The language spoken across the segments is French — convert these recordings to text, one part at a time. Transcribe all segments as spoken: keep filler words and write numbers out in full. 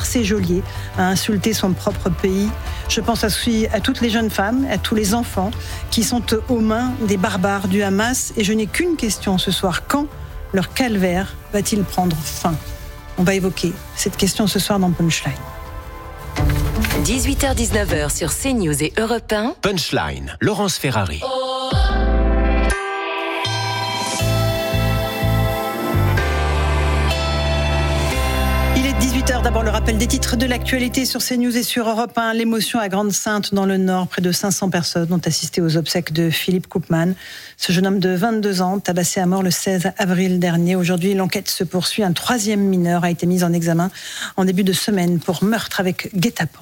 ses geôliers, a insulté son propre pays. Je pense aussi à toutes les jeunes femmes, à tous les enfants qui sont aux mains des barbares du Hamas. Et je n'ai qu'une question ce soir. Quand leur calvaire va-t-il prendre fin ? On va évoquer cette question ce soir dans Punchline. dix-huit heures dix-neuf heures sur CNews et Europe un. Punchline, Laurence Ferrari. Il est dix-huit heures, d'abord le rappel des titres de l'actualité sur CNews et sur Europe un. L'émotion à Grande-Synthe dans le Nord. Près de cinq cents personnes ont assisté aux obsèques de Philippe Koopman. Ce jeune homme de vingt-deux ans, tabassé à mort le seize avril dernier. Aujourd'hui, l'enquête se poursuit. Un troisième mineur a été mis en examen en début de semaine pour meurtre avec guet-apens.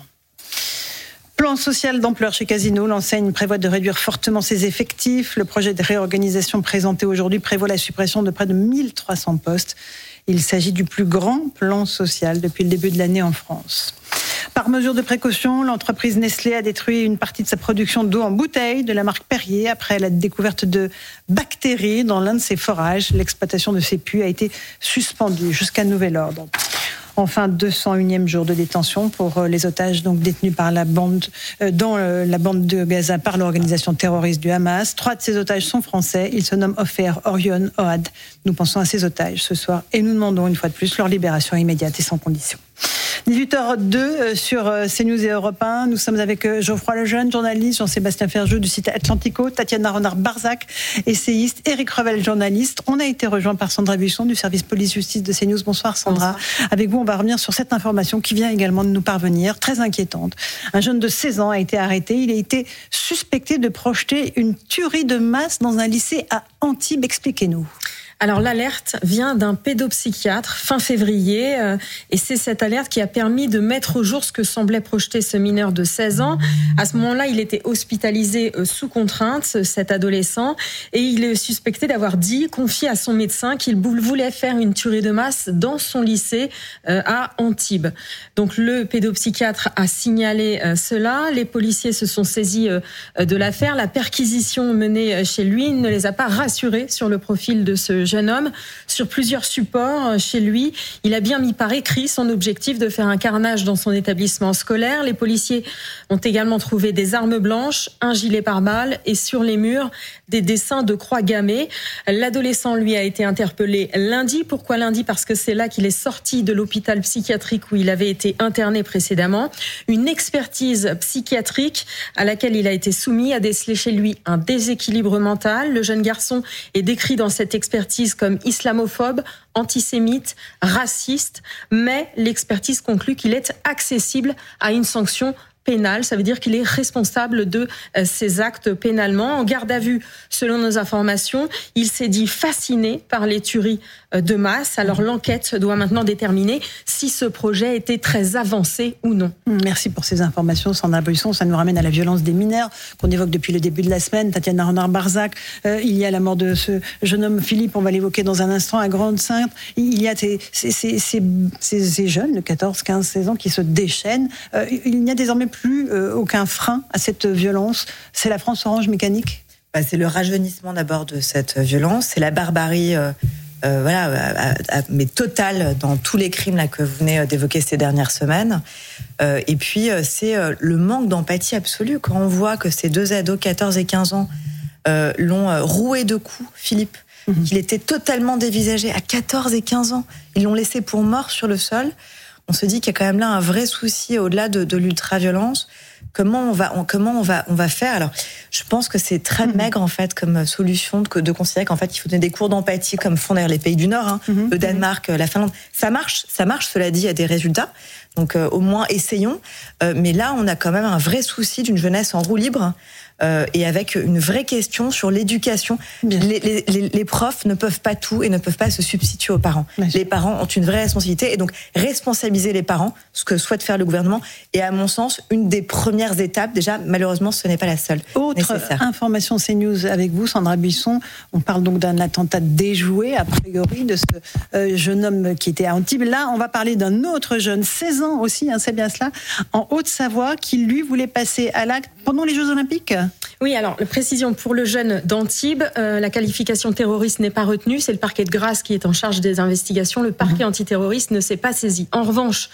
Plan social d'ampleur chez Casino. L'enseigne prévoit de réduire fortement ses effectifs. Le projet de réorganisation présenté aujourd'hui prévoit la suppression de près de mille trois cents postes. Il s'agit du plus grand plan social depuis le début de l'année en France. Par mesure de précaution, l'entreprise Nestlé a détruit une partie de sa production d'eau en bouteille de la marque Perrier après la découverte de bactéries dans l'un de ses forages. L'exploitation de ces puits a été suspendue jusqu'à nouvel ordre. Enfin, deux cent unième jour de détention pour les otages donc détenus par la bande, euh, dans euh, la bande de Gaza par l'organisation terroriste du Hamas. Trois de ces otages sont français. Ils se nomment Ofer, Orion, Ohad. Nous pensons à ces otages ce soir et nous demandons une fois de plus leur libération immédiate et sans condition. dix-huit heures deux sur CNews et Europe un. Nous sommes avec Geoffroy Lejeune, journaliste, Jean-Sébastien Ferjou du site Atlantico, Tatiana Renard-Barzac, essayiste, Éric Revel, journaliste. On a été rejoint par Sandra Buisson du service police-justice de CNews. Bonsoir Sandra. Bonsoir. Avec vous, on va revenir sur cette information qui vient également de nous parvenir, très inquiétante. Un jeune de seize ans a été arrêté. Il a été suspecté de projeter une tuerie de masse dans un lycée à Antibes. Expliquez-nous. Alors l'alerte vient d'un pédopsychiatre fin février euh, et c'est cette alerte qui a permis de mettre au jour ce que semblait projeter ce mineur de seize ans. À ce moment-là, il était hospitalisé euh, sous contrainte, cet adolescent, et il est suspecté d'avoir dit, confié à son médecin, qu'il voulait faire une tuerie de masse dans son lycée euh, à Antibes. Donc le pédopsychiatre a signalé euh, cela, les policiers se sont saisis euh, de l'affaire, la perquisition menée chez lui ne les a pas rassurés sur le profil de ce jeune homme. Sur plusieurs supports chez lui, il a bien mis par écrit son objectif de faire un carnage dans son établissement scolaire. Les policiers ont également trouvé des armes blanches, un gilet pare-balles et sur les murs des dessins de croix gammées. L'adolescent, lui, a été interpellé lundi. Pourquoi lundi ? Parce que c'est là qu'il est sorti de l'hôpital psychiatrique où il avait été interné précédemment. Une expertise psychiatrique à laquelle il a été soumis a décelé chez lui un déséquilibre mental. Le jeune garçon est décrit dans cette expertise comme islamophobe, antisémite, raciste, mais l'expertise conclut qu'il est accessible à une sanction pénal, ça veut dire qu'il est responsable de ses actes pénalement. En garde à vue, selon nos informations, il s'est dit fasciné par les tueries de masse. Alors l'enquête doit maintenant déterminer si ce projet était très avancé ou non. Merci pour ces informations, Sandra Buisson. Ça nous ramène à la violence des mineurs qu'on évoque depuis le début de la semaine. Tatiana Renard-Barzac, euh, il y a la mort de ce jeune homme Philippe, on va l'évoquer dans un instant, à Grande-Synthe. Il y a ces, ces, ces, ces, ces jeunes de quatorze, quinze, seize ans qui se déchaînent. Euh, il n'y a désormais plus euh, aucun frein à cette violence. C'est la France orange mécanique ? Bah, c'est le rajeunissement d'abord de cette violence, c'est la barbarie euh, euh, voilà, à, à, mais totale dans tous les crimes là, que vous venez d'évoquer ces dernières semaines. Euh, et puis euh, c'est euh, le manque d'empathie absolue quand on voit que ces deux ados, quatorze et quinze ans, euh, l'ont euh, roué de coups, Philippe, mmh. qu'il était totalement dévisagé à quatorze et quinze ans. Ils l'ont laissé pour mort sur le sol. On se dit qu'il y a quand même là un vrai souci au-delà de, de l'ultra-violence. Comment on va, on, comment on va, on va faire ? Alors, je pense que c'est très maigre en fait comme solution de, de considérer qu'en fait il faut donner des cours d'empathie comme font d'ailleurs les pays du Nord, hein, mm-hmm. le Danemark, la Finlande. Ça marche, ça marche. Cela dit, il y a des résultats. Donc euh, au moins essayons. Euh, mais là, on a quand même un vrai souci d'une jeunesse en roue libre. Euh, et avec une vraie question sur l'éducation. Les, les, les, les profs ne peuvent pas tout et ne peuvent pas se substituer aux parents. Bien les sûr. Parents ont une vraie responsabilité et donc responsabiliser les parents, ce que souhaite faire le gouvernement, est à mon sens une des premières étapes. Déjà, malheureusement, ce n'est pas la seule. Autre nécessaire. Information CNews avec vous, Sandra Buisson. On parle donc d'un attentat déjoué, a priori, de ce euh, jeune homme qui était à Antibes. Là, on va parler d'un autre jeune, seize ans aussi, hein, c'est bien cela, en Haute-Savoie, qui lui voulait passer à l'acte pendant les Jeux Olympiques. Oui, alors, la précision pour le jeune d'Antibes, euh, la qualification terroriste n'est pas retenue. C'est le parquet de Grasse qui est en charge des investigations. Le parquet mmh. antiterroriste ne s'est pas saisi. En revanche,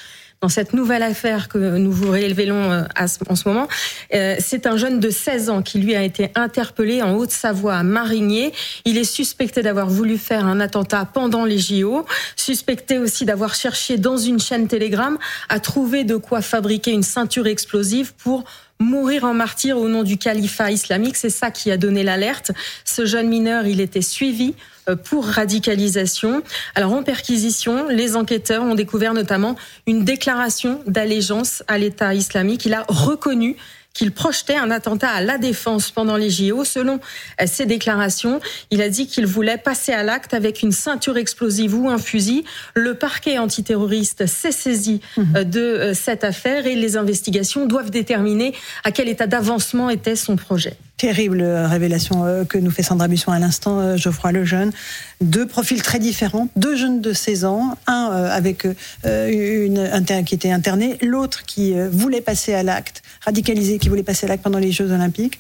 dans cette nouvelle affaire que nous vous révélons en ce moment. C'est un jeune de seize ans qui lui a été interpellé en Haute-Savoie à Marigné. Il est suspecté d'avoir voulu faire un attentat pendant les J O, suspecté aussi d'avoir cherché dans une chaîne Telegram à trouver de quoi fabriquer une ceinture explosive pour mourir en martyr au nom du califat islamique. C'est ça qui a donné l'alerte. Ce jeune mineur, il était suivi pour radicalisation. Alors en perquisition, les enquêteurs ont découvert notamment une déclaration d'allégeance à l'État islamique. Il a reconnu qu'il projetait un attentat à la Défense pendant les J O. Selon ses déclarations, il a dit qu'il voulait passer à l'acte avec une ceinture explosive ou un fusil. Le parquet antiterroriste s'est saisi de cette affaire et les investigations doivent déterminer à quel état d'avancement était son projet. Terrible révélation que nous fait Sandra Buisson à l'instant, Geoffroy Lejeune. Deux profils très différents, deux jeunes de seize ans, un avec une qui était interné, l'autre qui voulait passer à l'acte, radicalisé, qui voulait passer à l'acte pendant les Jeux Olympiques.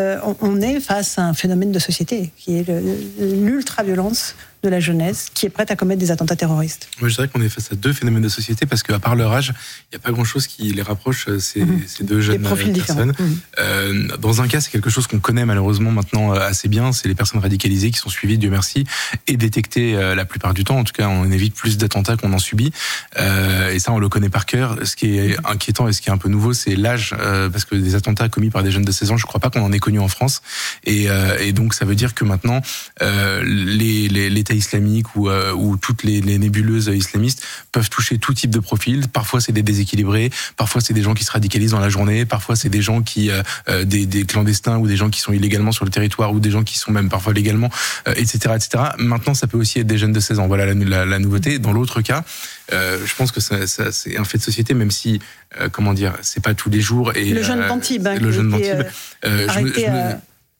On est face à un phénomène de société qui est l'ultra-violence de la jeunesse qui est prête à commettre des attentats terroristes. Moi, je dirais qu'on est face à deux phénomènes de société parce qu'à part leur âge, il n'y a pas grand-chose qui les rapproche, ces, mmh. ces deux jeunes personnes. Mmh. Euh, dans un cas, c'est quelque chose qu'on connaît malheureusement maintenant assez bien, c'est les personnes radicalisées qui sont suivies, Dieu merci, et détectées euh, la plupart du temps. En tout cas, on évite plus d'attentats qu'on en subit. Euh, et ça, on le connaît par cœur. Ce qui est inquiétant et ce qui est un peu nouveau, c'est l'âge, euh, parce que des attentats commis par des jeunes de seize ans, je ne crois pas qu'on en ait connu en France. Et, euh, et donc, ça veut dire que maintenant, euh, les, les, les islamique ou, euh, ou toutes les, les nébuleuses islamistes peuvent toucher tout type de profil. Parfois c'est des déséquilibrés, parfois c'est des gens qui se radicalisent dans la journée, parfois c'est des gens qui euh, des, des clandestins ou des gens qui sont illégalement sur le territoire ou des gens qui sont même parfois légalement, euh, et cetera, et cetera. Maintenant ça peut aussi être des jeunes de seize ans. Voilà la, la, la nouveauté. Dans l'autre cas, euh, je pense que ça, ça, c'est un fait de société, même si euh, comment dire, c'est pas tous les jours. Et le jeune d'Antibes, hein, le jeune d'Antibes. Euh, je me, je me,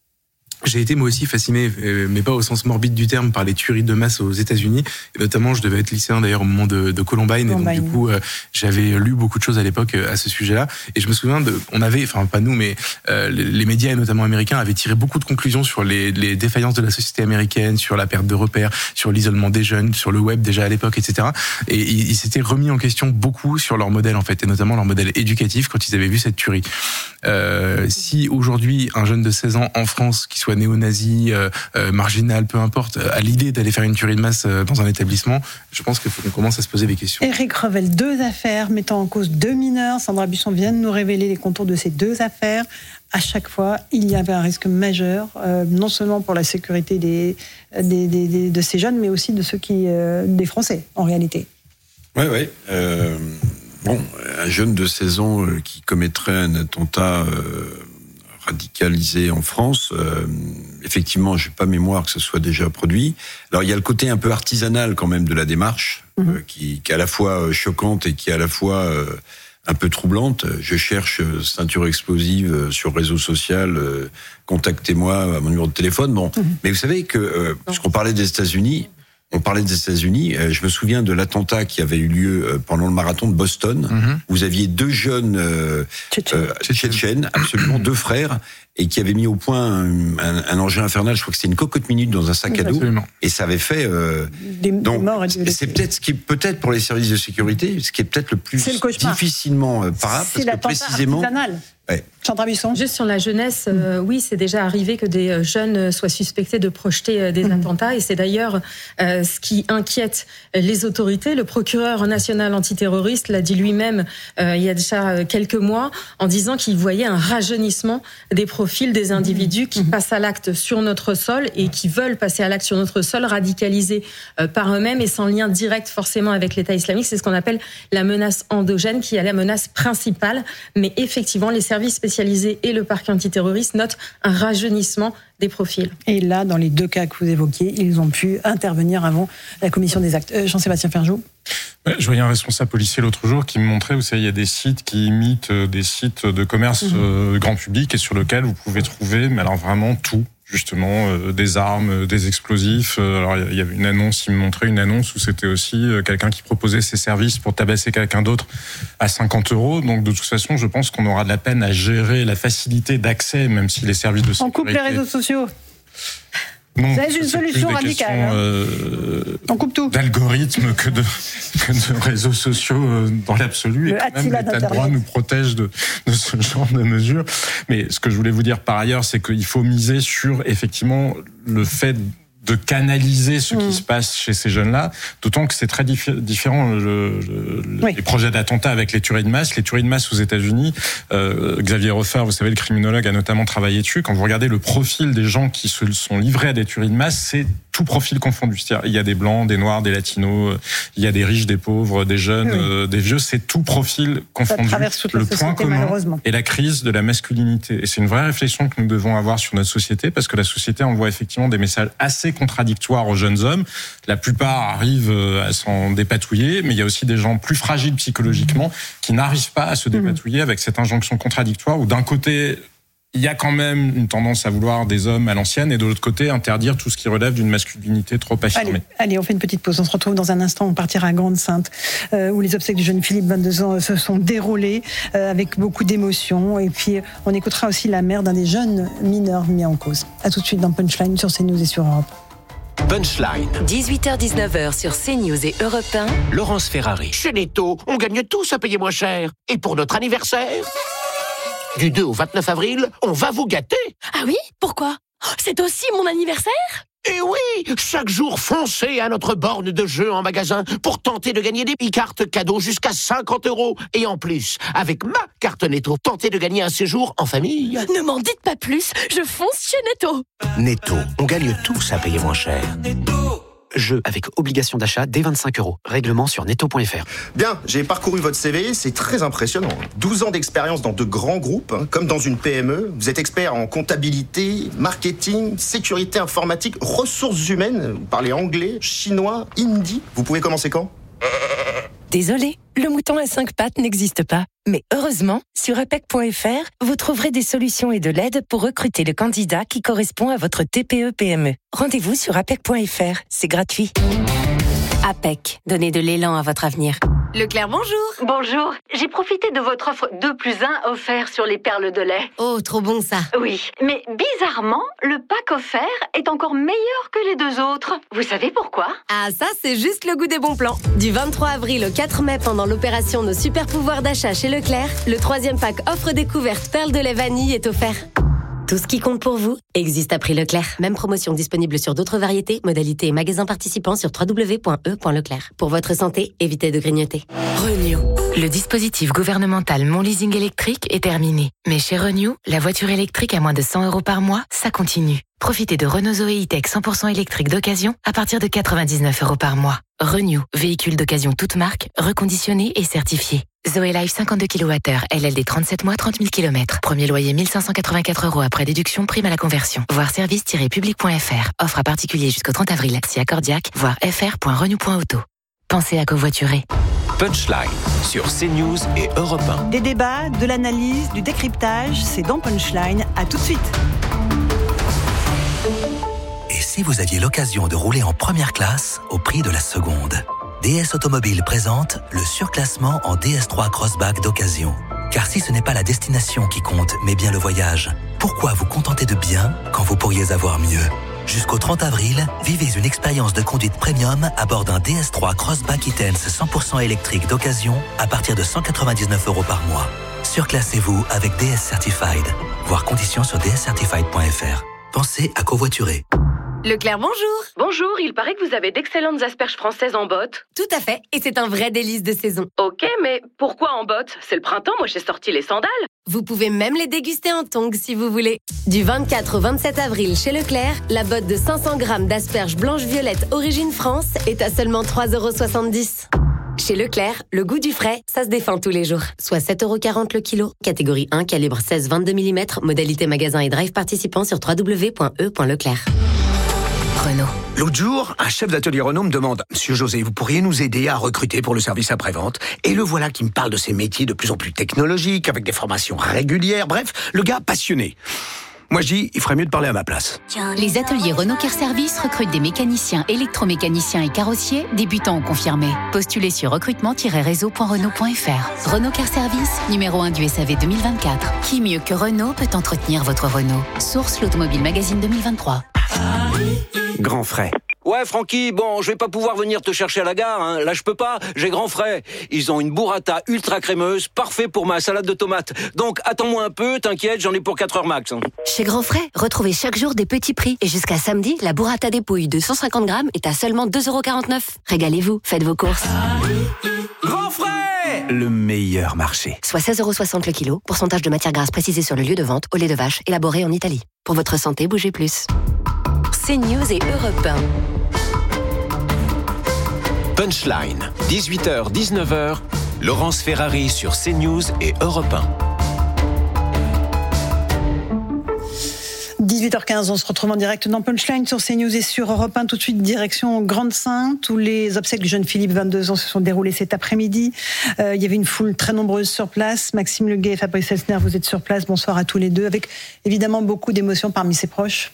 J'ai été moi aussi fasciné, mais pas au sens morbide du terme, par les tueries de masse aux États-Unis. Et notamment, je devais être lycéen d'ailleurs au moment de, de Columbine, Columbine, et donc du coup, euh, j'avais lu beaucoup de choses à l'époque à ce sujet-là. Et je me souviens de, on avait, enfin pas nous, mais euh, les médias et notamment américains avaient tiré beaucoup de conclusions sur les, les défaillances de la société américaine, sur la perte de repères, sur l'isolement des jeunes, sur le web déjà à l'époque, et cetera. Et ils, ils s'étaient remis en question beaucoup sur leur modèle en fait, et notamment leur modèle éducatif quand ils avaient vu cette tuerie. Euh, si aujourd'hui un jeune de seize ans en France qui soit néo-nazi, euh, euh, marginal, peu importe, a l'idée d'aller faire une tuerie de masse euh, dans un établissement, je pense qu'il faut qu'on commence à se poser des questions. Éric Revel, deux affaires mettant en cause deux mineurs. Sandra Buisson vient de nous révéler les contours de ces deux affaires. À chaque fois, il y avait un risque majeur, euh, non seulement pour la sécurité des, des, des, des, de ces jeunes, mais aussi de ceux qui, euh, des Français, en réalité. Oui, oui. Euh... Bon, un jeune de seize ans euh, qui commettrait un attentat euh, radicalisé en France, euh, effectivement, je n'ai pas mémoire que ce soit déjà produit. Alors, il y a le côté un peu artisanal quand même de la démarche, mmh. euh, qui, qui est à la fois choquante et qui est à la fois euh, un peu troublante. Je cherche ceinture explosive sur réseau social, euh, contactez-moi à mon numéro de téléphone. Bon, mmh. mais vous savez que, euh, puisqu'on parlait des États-Unis, On parlait des États-Unis. Je me souviens de l'attentat qui avait eu lieu pendant le marathon de Boston. Mm-hmm. Vous aviez deux jeunes euh, euh, tchétchènes, absolument deux frères, et qui avaient mis au point un, un, un engin infernal. Je crois que c'était une cocotte minute dans un sac à dos, absolument. Et ça avait fait. Euh, des, donc, des morts et des c'est peut-être ce qui est peut-être pour les services de sécurité, ce qui est peut-être le plus le difficilement euh, parable, c'est parce que précisément. Artisanal. Ouais. Sandra Buisson. Juste sur la jeunesse, euh, oui, c'est déjà arrivé que des jeunes soient suspectés de projeter des mmh. attentats, et c'est d'ailleurs euh, ce qui inquiète les autorités. Le procureur national antiterroriste l'a dit lui-même euh, il y a déjà quelques mois, en disant qu'il voyait un rajeunissement des profils des individus qui mmh. passent à l'acte sur notre sol et qui veulent passer à l'acte sur notre sol, radicalisés euh, par eux-mêmes et sans lien direct forcément avec l'État islamique. C'est ce qu'on appelle la menace endogène, qui est la menace principale. Mais effectivement, les services spécialisés et le parquet antiterroriste notent un rajeunissement des profils. Et là, dans les deux cas que vous évoquiez, ils ont pu intervenir avant la commission des actes. Euh, Jean-Sébastien Ferjou. Ouais, je voyais un responsable policier l'autre jour qui me montrait, vous savez, il y a des sites qui imitent des sites de commerce mmh. euh, grand public et sur lesquels vous pouvez trouver, mais alors vraiment tout. Justement, euh, des armes, euh, des explosifs. Euh, alors, il y avait une annonce, il me montrait une annonce où c'était aussi euh, quelqu'un qui proposait ses services pour tabasser quelqu'un d'autre à cinquante euros. Donc, de toute façon, je pense qu'on aura de la peine à gérer la facilité d'accès, même si les services de sécurité... On coupe les réseaux sociaux. Non, c'est une solution radicale. Hein. Euh, On coupe tout. D'algorithmes que de, que de réseaux sociaux dans l'absolu. Le et même l'État de droit nous protège de, de ce genre de mesures. Mais ce que je voulais vous dire par ailleurs, c'est qu'il faut miser sur effectivement le fait de canaliser ce mmh. qui se passe chez ces jeunes-là, d'autant que c'est très diffé- différent le, le, oui. les projets d'attentat avec les tueries de masse. Les tueries de masse aux États-Unis, euh, Xavier Hofer, vous savez, le criminologue, a notamment travaillé dessus. Quand vous regardez le profil des gens qui se sont livrés à des tueries de masse, c'est tout profil confondu. C'est-à-dire, il y a des blancs, des noirs, des latinos, il y a des riches, des pauvres, des jeunes, oui. euh, des vieux. C'est tout profil confondu. Ça traverse toute la le société, point commun malheureusement. est la crise de la masculinité. Et c'est une vraie réflexion que nous devons avoir sur notre société, parce que la société envoie effectivement des messages assez contradictoires aux jeunes hommes. La plupart arrivent à s'en dépatouiller, mais il y a aussi des gens plus fragiles psychologiquement qui n'arrivent pas à se dépatouiller avec cette injonction contradictoire où d'un côté, il y a quand même une tendance à vouloir des hommes à l'ancienne et de l'autre côté, interdire tout ce qui relève d'une masculinité trop affirmée. Allez, allez, on fait une petite pause. On se retrouve dans un instant. On partira à Grande-Synthe, euh, où les obsèques du jeune Philippe, vingt-deux ans, se sont déroulées euh, avec beaucoup d'émotion. Et puis, on écoutera aussi la mère d'un des jeunes mineurs mis en cause. À tout de suite dans Punchline sur CNews et sur Europe. Punchline. dix-huit heures dix-neuf heures sur CNews et Europe un. Laurence Ferrari. Chez Netto, on gagne tous à payer moins cher. Et pour notre anniversaire, du deux au vingt-neuf avril, on va vous gâter. Ah oui ? Pourquoi ? C'est aussi mon anniversaire ? Et oui, chaque jour, foncez à notre borne de jeu en magasin pour tenter de gagner des e-cartes cadeaux jusqu'à cinquante euros. Et en plus, avec ma carte Netto, tentez de gagner un séjour en famille. Ne m'en dites pas plus, je fonce chez Netto. Netto, on gagne tous à payer moins cher. Jeu avec obligation d'achat dès vingt-cinq euros. Règlement sur netto point f r. Bien, j'ai parcouru votre C V, c'est très impressionnant. douze ans d'expérience dans de grands groupes, hein, comme dans une P M E. Vous êtes expert en comptabilité, marketing, sécurité informatique, ressources humaines. Vous parlez anglais, chinois, hindi. Vous pouvez commencer quand ? Désolé, le mouton à cinq pattes n'existe pas. Mais heureusement, sur apec point f r, vous trouverez des solutions et de l'aide pour recruter le candidat qui correspond à votre T P E P M E. Rendez-vous sur apec point f r, c'est gratuit. APEC, donnez de l'élan à votre avenir. Leclerc, bonjour. Bonjour, j'ai profité de votre offre deux plus un offert sur les perles de lait. Oh, trop bon ça. Oui, mais bizarrement, le pack offert est encore meilleur que les deux autres. Vous savez pourquoi ? Ah ça, c'est juste le goût des bons plans. Du vingt-trois avril au quatre mai, pendant l'opération Nos super pouvoirs d'achat chez Leclerc, le troisième pack offre découverte perles de lait vanille est offert. Tout ce qui compte pour vous existe à prix Leclerc. Même promotion disponible sur d'autres variétés, modalités et magasins participants sur w w w point e point leclerc. Pour votre santé, évitez de grignoter. Renew. Le dispositif gouvernemental Mon Leasing électrique est terminé. Mais chez Renew, la voiture électrique à moins de cent euros par mois, ça continue. Profitez de Renault Zoé E-Tech cent pour cent électrique d'occasion à partir de quatre-vingt-dix-neuf euros par mois. Renew, véhicule d'occasion toute marque, reconditionné et certifié. Zoé Life cinquante-deux kilowattheures, L L D trente-sept mois, trente mille kilomètres. Premier loyer mille cinq cent quatre-vingt-quatre euros après déduction, prime à la conversion. Voir service tiret public point f r. Offre à particulier jusqu'au trente avril. Si accordiaque, voir f r point renew point auto. Pensez à covoiturer. Punchline sur CNews et Europe un. Des débats, de l'analyse, du décryptage, c'est dans Punchline. À tout de suite. Et si vous aviez l'occasion de rouler en première classe au prix de la seconde ? D S Automobile présente le surclassement en D S trois Crossback d'occasion. Car si ce n'est pas la destination qui compte, mais bien le voyage, pourquoi vous contenter de bien quand vous pourriez avoir mieux ? Jusqu'au trente avril, vivez une expérience de conduite premium à bord d'un D S trois Crossback E-Tense cent pour cent électrique d'occasion à partir de cent quatre-vingt-dix-neuf euros par mois. Surclassez-vous avec D S Certified. Voir conditions sur d s certified point f r. Pensez à covoiturer. Leclerc, bonjour. Bonjour, il paraît que vous avez d'excellentes asperges françaises en botte. Tout à fait, et c'est un vrai délice de saison. Ok, mais pourquoi en botte ? C'est le printemps, moi j'ai sorti les sandales. Vous pouvez même les déguster en tongs si vous voulez. Du vingt-quatre au vingt-sept avril chez Leclerc, la botte de cinq cents grammes d'asperges blanches-violettes origine France est à seulement trois euros soixante-dix. Chez Leclerc, le goût du frais, ça se défend tous les jours. Soit sept euros quarante le kilo. Catégorie un, calibre seize vingt-deux millimètres. Modalité magasin et drive participant sur w w w point e point leclerc. Renault. L'autre jour, un chef d'atelier Renault me demande « Monsieur José, vous pourriez nous aider à recruter pour le service après-vente ?» Et le voilà qui me parle de ces métiers de plus en plus technologiques, avec des formations régulières, bref, le gars passionné. Moi, je dis, il ferait mieux de parler à ma place. Les ateliers Renault Care Service recrutent des mécaniciens, électromécaniciens et carrossiers, débutants ou confirmés. Postulez sur recrutement tiret réseau point renault point f r. Renault Care Service, numéro un du S A V deux mille vingt-quatre. Qui mieux que Renault peut entretenir votre Renault ? Source l'Automobile Magazine deux mille vingt-trois. Grand frais. Ouais, Francky, bon, je vais pas pouvoir venir te chercher à la gare, hein. Là, je peux pas, j'ai grand frais. Ils ont une burrata ultra crémeuse, parfait pour ma salade de tomates. Donc, attends-moi un peu, t'inquiète, j'en ai pour quatre heures max. Hein. Chez Grand Frais, retrouvez chaque jour des petits prix. Et jusqu'à samedi, la burrata des Pouilles de cent cinquante grammes est à seulement deux euros quarante-neuf. Régalez-vous, faites vos courses. Grand frais, le meilleur marché. Soit seize euros soixante le kilo, pourcentage de matière grasse précisé sur le lieu de vente, au lait de vache, élaboré en Italie. Pour votre santé, bougez plus. CNews et Europe un. Punchline, dix-huit heures dix-neuf heures, Laurence Ferrari sur CNews et Europe un. dix-huit heures quinze, on se retrouve en direct dans Punchline sur CNews et sur Europe un. Tout de suite, direction Grande-Synthe, où les obsèques du jeune Philippe, vingt-deux ans, se sont déroulées cet après-midi. Euh, il y avait une foule très nombreuse sur place. Maxime Leguet et Fabrice Elsner, vous êtes sur place. Bonsoir à tous les deux, avec évidemment beaucoup d'émotions parmi ses proches.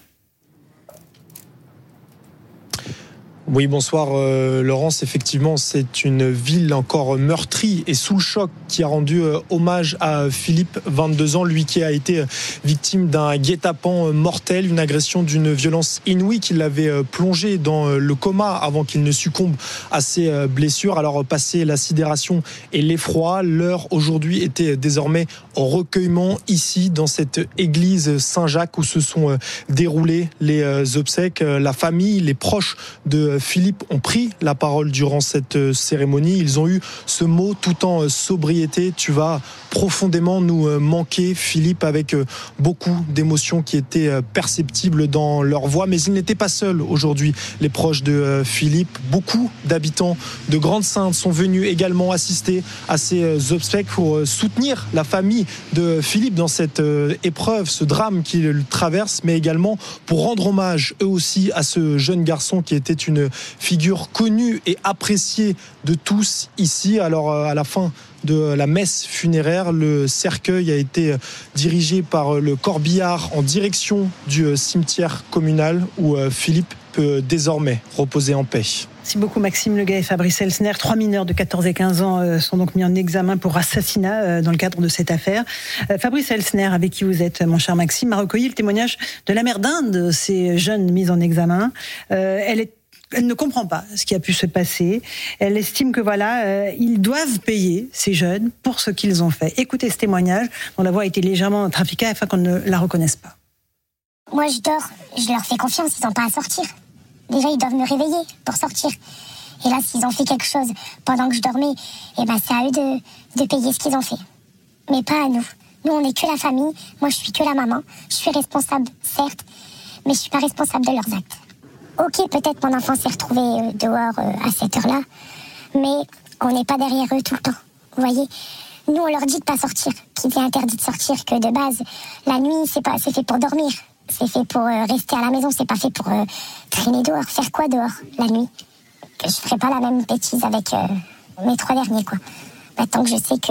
Oui, bonsoir euh, Laurence. Effectivement, c'est une ville encore meurtrie et sous le choc qui a rendu euh, hommage à Philippe, vingt-deux ans, lui qui a été euh, victime d'un guet-apens euh, mortel, une agression d'une violence inouïe qui l'avait euh, plongé dans euh, le coma avant qu'il ne succombe à ses euh, blessures. Alors, euh, passé la sidération et l'effroi, l'heure aujourd'hui était désormais au recueillement ici, dans cette église Saint-Jacques où se sont euh, déroulées les euh, obsèques. Euh, la famille, les proches de Philippe ont pris la parole durant cette cérémonie. Ils ont eu ce mot tout en sobriété: tu vas profondément nous manquer, Philippe, avec beaucoup d'émotions qui étaient perceptibles dans leur voix. Mais ils n'étaient pas seuls aujourd'hui, les proches de Philippe. Beaucoup d'habitants de Grande-Synthe sont venus également assister à ces obsèques pour soutenir la famille de Philippe dans cette épreuve, ce drame qu'il traverse, mais également pour rendre hommage eux aussi à ce jeune garçon qui était une figure connue et appréciée de tous ici. Alors à la fin de la messe funéraire, le cercueil a été dirigé par le corbillard en direction du cimetière communal où Philippe peut désormais reposer en paix. Merci beaucoup Maxime Leguet et Fabrice Elsner. Trois mineurs de quatorze et quinze ans sont donc mis en examen pour assassinat dans le cadre de cette affaire. Fabrice Elsner, avec qui vous êtes, mon cher Maxime, a recueilli le témoignage de la mère d'un de ces jeunes mis en examen. Elle est Elle ne comprend pas ce qui a pu se passer. Elle estime que voilà, euh, ils doivent payer, ces jeunes, pour ce qu'ils ont fait. Écoutez ce témoignage, dont la voix a été légèrement trafiquée afin qu'on ne la reconnaisse pas. Moi, je dors, je leur fais confiance, ils n'ont pas à sortir. Déjà, ils doivent me réveiller pour sortir. Et là, s'ils ont fait quelque chose pendant que je dormais, eh ben, c'est à eux de, de payer ce qu'ils ont fait. Mais pas à nous. Nous, on n'est que la famille. Moi, je suis que la maman. Je suis responsable, certes, mais je ne suis pas responsable de leurs actes. Ok, peut-être mon enfant s'est retrouvé euh, dehors euh, à cette heure-là, mais on n'est pas derrière eux tout le temps. Vous voyez, nous on leur dit de pas sortir, qu'il est interdit de sortir, que de base, la nuit c'est pas, c'est fait pour dormir, c'est fait pour euh, rester à la maison, c'est pas fait pour euh, traîner dehors. Faire quoi dehors la nuit? Que je ferai pas la même bêtise avec euh, mes trois derniers quoi. Bah, tant que je sais que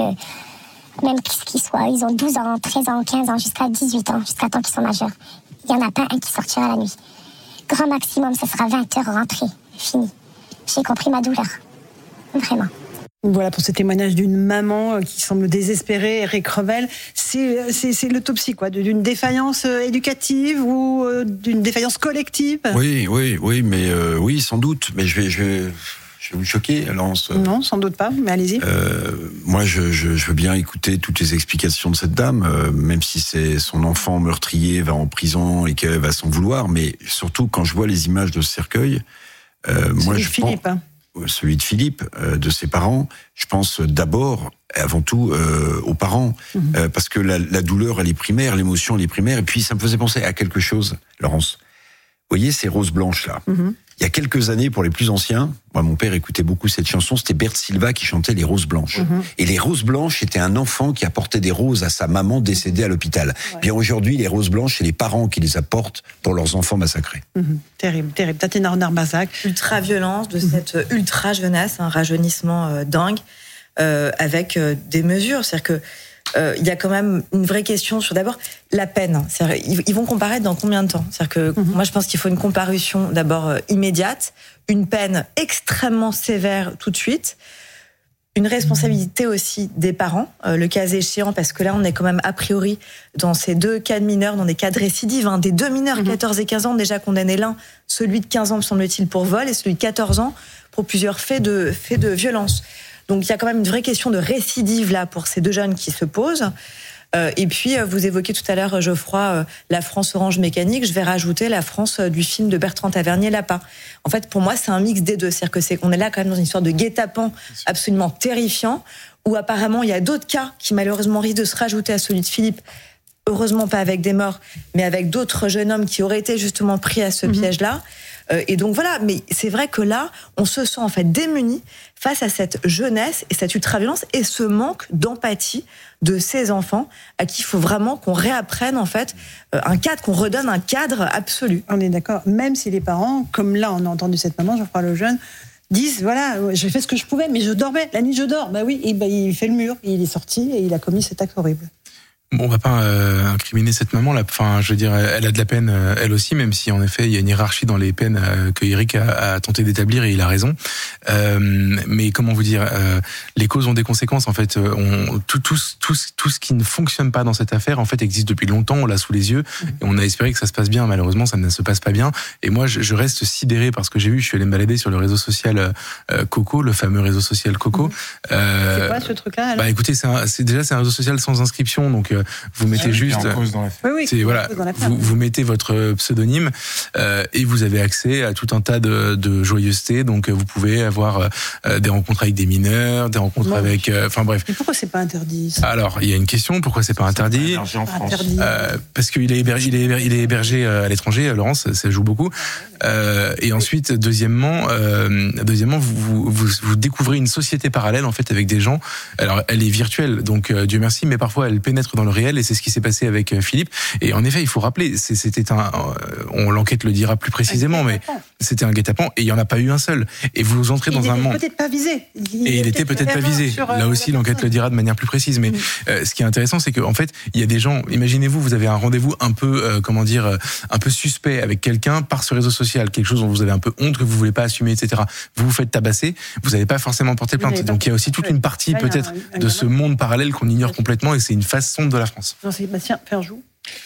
même qu'ils soient, ils ont douze ans, treize ans, quinze ans, jusqu'à dix-huit ans, jusqu'à temps qu'ils sont majeurs, il y en a pas un qui sortira la nuit. Grand maximum, ce sera vingt heures rentrée, fini. J'ai compris ma douleur, vraiment. Voilà pour ce témoignage d'une maman qui semble désespérée, Eric Revel. C'est, c'est, c'est l'autopsie quoi, d'une défaillance éducative ou d'une défaillance collective? Oui, oui, oui, mais euh, oui, sans doute. Mais je vais, je vais, je vais vous choquer, Laurence. Non, sans doute pas, mais allez-y. Euh, moi, je, je, je veux bien écouter toutes les explications de cette dame, euh, même si c'est son enfant meurtrier va en prison et qu'elle va s'en vouloir. Mais surtout, quand je vois les images de ce cercueil, euh, moi, je Philippe, pense, hein. celui de Philippe, euh, de ses parents, je pense d'abord, avant tout, euh, aux parents, mmh. euh, parce que la, la douleur, elle est primaire, l'émotion, elle est primaire. Et puis, ça me faisait penser à quelque chose, Laurence. Vous voyez ces roses blanches là. Mmh. Il y a quelques années, pour les plus anciens, moi, mon père écoutait beaucoup cette chanson, c'était Bert Silva qui chantait Les Roses Blanches. Mmh. Et Les Roses Blanches, c'était un enfant qui apportait des roses à sa maman décédée à l'hôpital. Ouais. Bien aujourd'hui, les Roses Blanches, c'est les parents qui les apportent pour leurs enfants massacrés. Mmh. Terrible, terrible. Tatiana Renard-Barzac. Ultra-violence de mmh. cette ultra-jeunesse, un rajeunissement euh, dingue, euh, avec euh, des mesures. C'est-à-dire que Euh, il y a quand même une vraie question sur d'abord la peine. C'est-à-dire, ils vont comparaître dans combien de temps? C'est-à-dire que mmh. moi je pense qu'il faut une comparution d'abord euh, immédiate, une peine extrêmement sévère tout de suite, Une responsabilité aussi des parents, euh, le cas échéant, parce que là, on est quand même a priori dans ces deux cas de mineurs, dans des cas de récidive, hein, des deux mineurs, mmh. quatorze et quinze ans, déjà condamnés l'un, celui de quinze ans, me semble-t-il, pour vol, et celui de quatorze ans pour plusieurs faits de, faits de violence. Donc il y a quand même une vraie question de récidive là pour ces deux jeunes qui se posent. Euh, et puis, vous évoquez tout à l'heure, Geoffroy, euh, la France orange mécanique. Je vais rajouter la France euh, du film de Bertrand Tavernier, Lapin. En fait, pour moi, c'est un mix des deux. C'est-à-dire que c'est qu'on est là quand même dans une histoire de guet-apens absolument terrifiant, où apparemment, il y a d'autres cas qui malheureusement risquent de se rajouter à celui de Philippe. Heureusement pas avec des morts, mais avec d'autres jeunes hommes qui auraient été justement pris à ce mmh. piège-là. Euh, et donc voilà, mais c'est vrai que là, on se sent en fait démuni face à cette jeunesse et cette ultra-violence et ce manque d'empathie de ces enfants à qui il faut vraiment qu'on réapprenne en fait euh, un cadre, qu'on redonne un cadre absolu. On est d'accord, même si les parents, comme là on a entendu cette maman, Geoffroy Lejeune, disent voilà, j'ai fait ce que je pouvais, mais je dormais, la nuit je dors, bah oui, et bah, il fait le mur, il est sorti et il a commis cet acte horrible. Bon, on va pas euh, incriminer cette maman là. Enfin, je veux dire, elle a de la peine, euh, elle aussi, même si en effet il y a une hiérarchie dans les peines euh, que Eric a, a tenté d'établir et il a raison. Euh, mais comment vous dire, euh, les causes ont des conséquences. En fait, on, tout, tout, tout, tout ce qui ne fonctionne pas dans cette affaire, en fait, existe depuis longtemps. On l'a sous les yeux et on a espéré que ça se passe bien. Malheureusement, ça ne se passe pas bien. Et moi, je, je reste sidéré parce que j'ai vu, je suis allé me balader sur le réseau social euh, Coco, le fameux réseau social Coco. Euh, c'est quoi ce truc-là alors ? Bah, écoutez, c'est, un, c'est déjà c'est un réseau social sans inscription, donc. Euh, Vous mettez oui, juste, oui, oui, c'est, voilà, vous, vous mettez votre pseudonyme euh, et vous avez accès à tout un tas de, de joyeuseté. Donc vous pouvez avoir euh, des rencontres avec des mineurs, des rencontres non, avec, enfin euh, bref. Mais pourquoi c'est pas interdit ça ? Alors il y a une question, pourquoi c'est pas interdit ? C'est pas en interdit. Euh, parce qu'il est hébergé, il est hébergé, il est hébergé à l'étranger, Laurence, ça joue beaucoup. Euh, et ensuite, deuxièmement, euh, deuxièmement, vous, vous, vous découvrez une société parallèle en fait avec des gens. Alors elle est virtuelle, donc euh, Dieu merci, mais parfois elle pénètre dans le réel et c'est ce qui s'est passé avec Philippe. Et en effet, il faut rappeler, c'était un, on l'enquête le dira plus précisément, mais c'était un guet-apens et il y en a pas eu un seul. Et vous entrez dans il un monde. Il était peut-être pas visé. Il et il était peut-être pas visé. Sur, Là aussi, l'enquête le dira de manière plus précise. Mais mmh. euh, ce qui est intéressant, c'est qu'en fait, il y a des gens. Imaginez-vous, vous avez un rendez-vous un peu, euh, comment dire, euh, un peu suspect avec quelqu'un par ce réseau social, quelque chose dont vous avez un peu honte, que vous voulez pas assumer, et cetera. Vous vous faites tabasser, vous n'avez pas forcément porté plainte. Donc il y a aussi toute une partie peut-être de ce monde parallèle qu'on ignore complètement, et c'est une face sombre de la France. Jean-Sébastien Ferjou.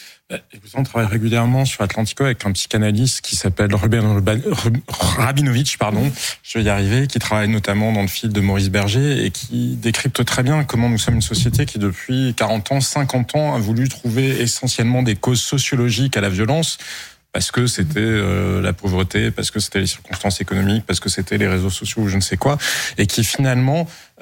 On travaille régulièrement sur Atlantico avec un psychanalyste qui s'appelle Ruben Rabinovitch, pardon, je vais y arriver, qui travaille notamment dans le film de Maurice Berger et qui décrypte très bien comment nous sommes une société qui depuis quarante ans, cinquante ans a voulu trouver essentiellement des causes sociologiques à la violence. Parce que c'était euh, la pauvreté, parce que c'était les circonstances économiques, parce que c'était les réseaux sociaux ou je ne sais quoi, et qui finalement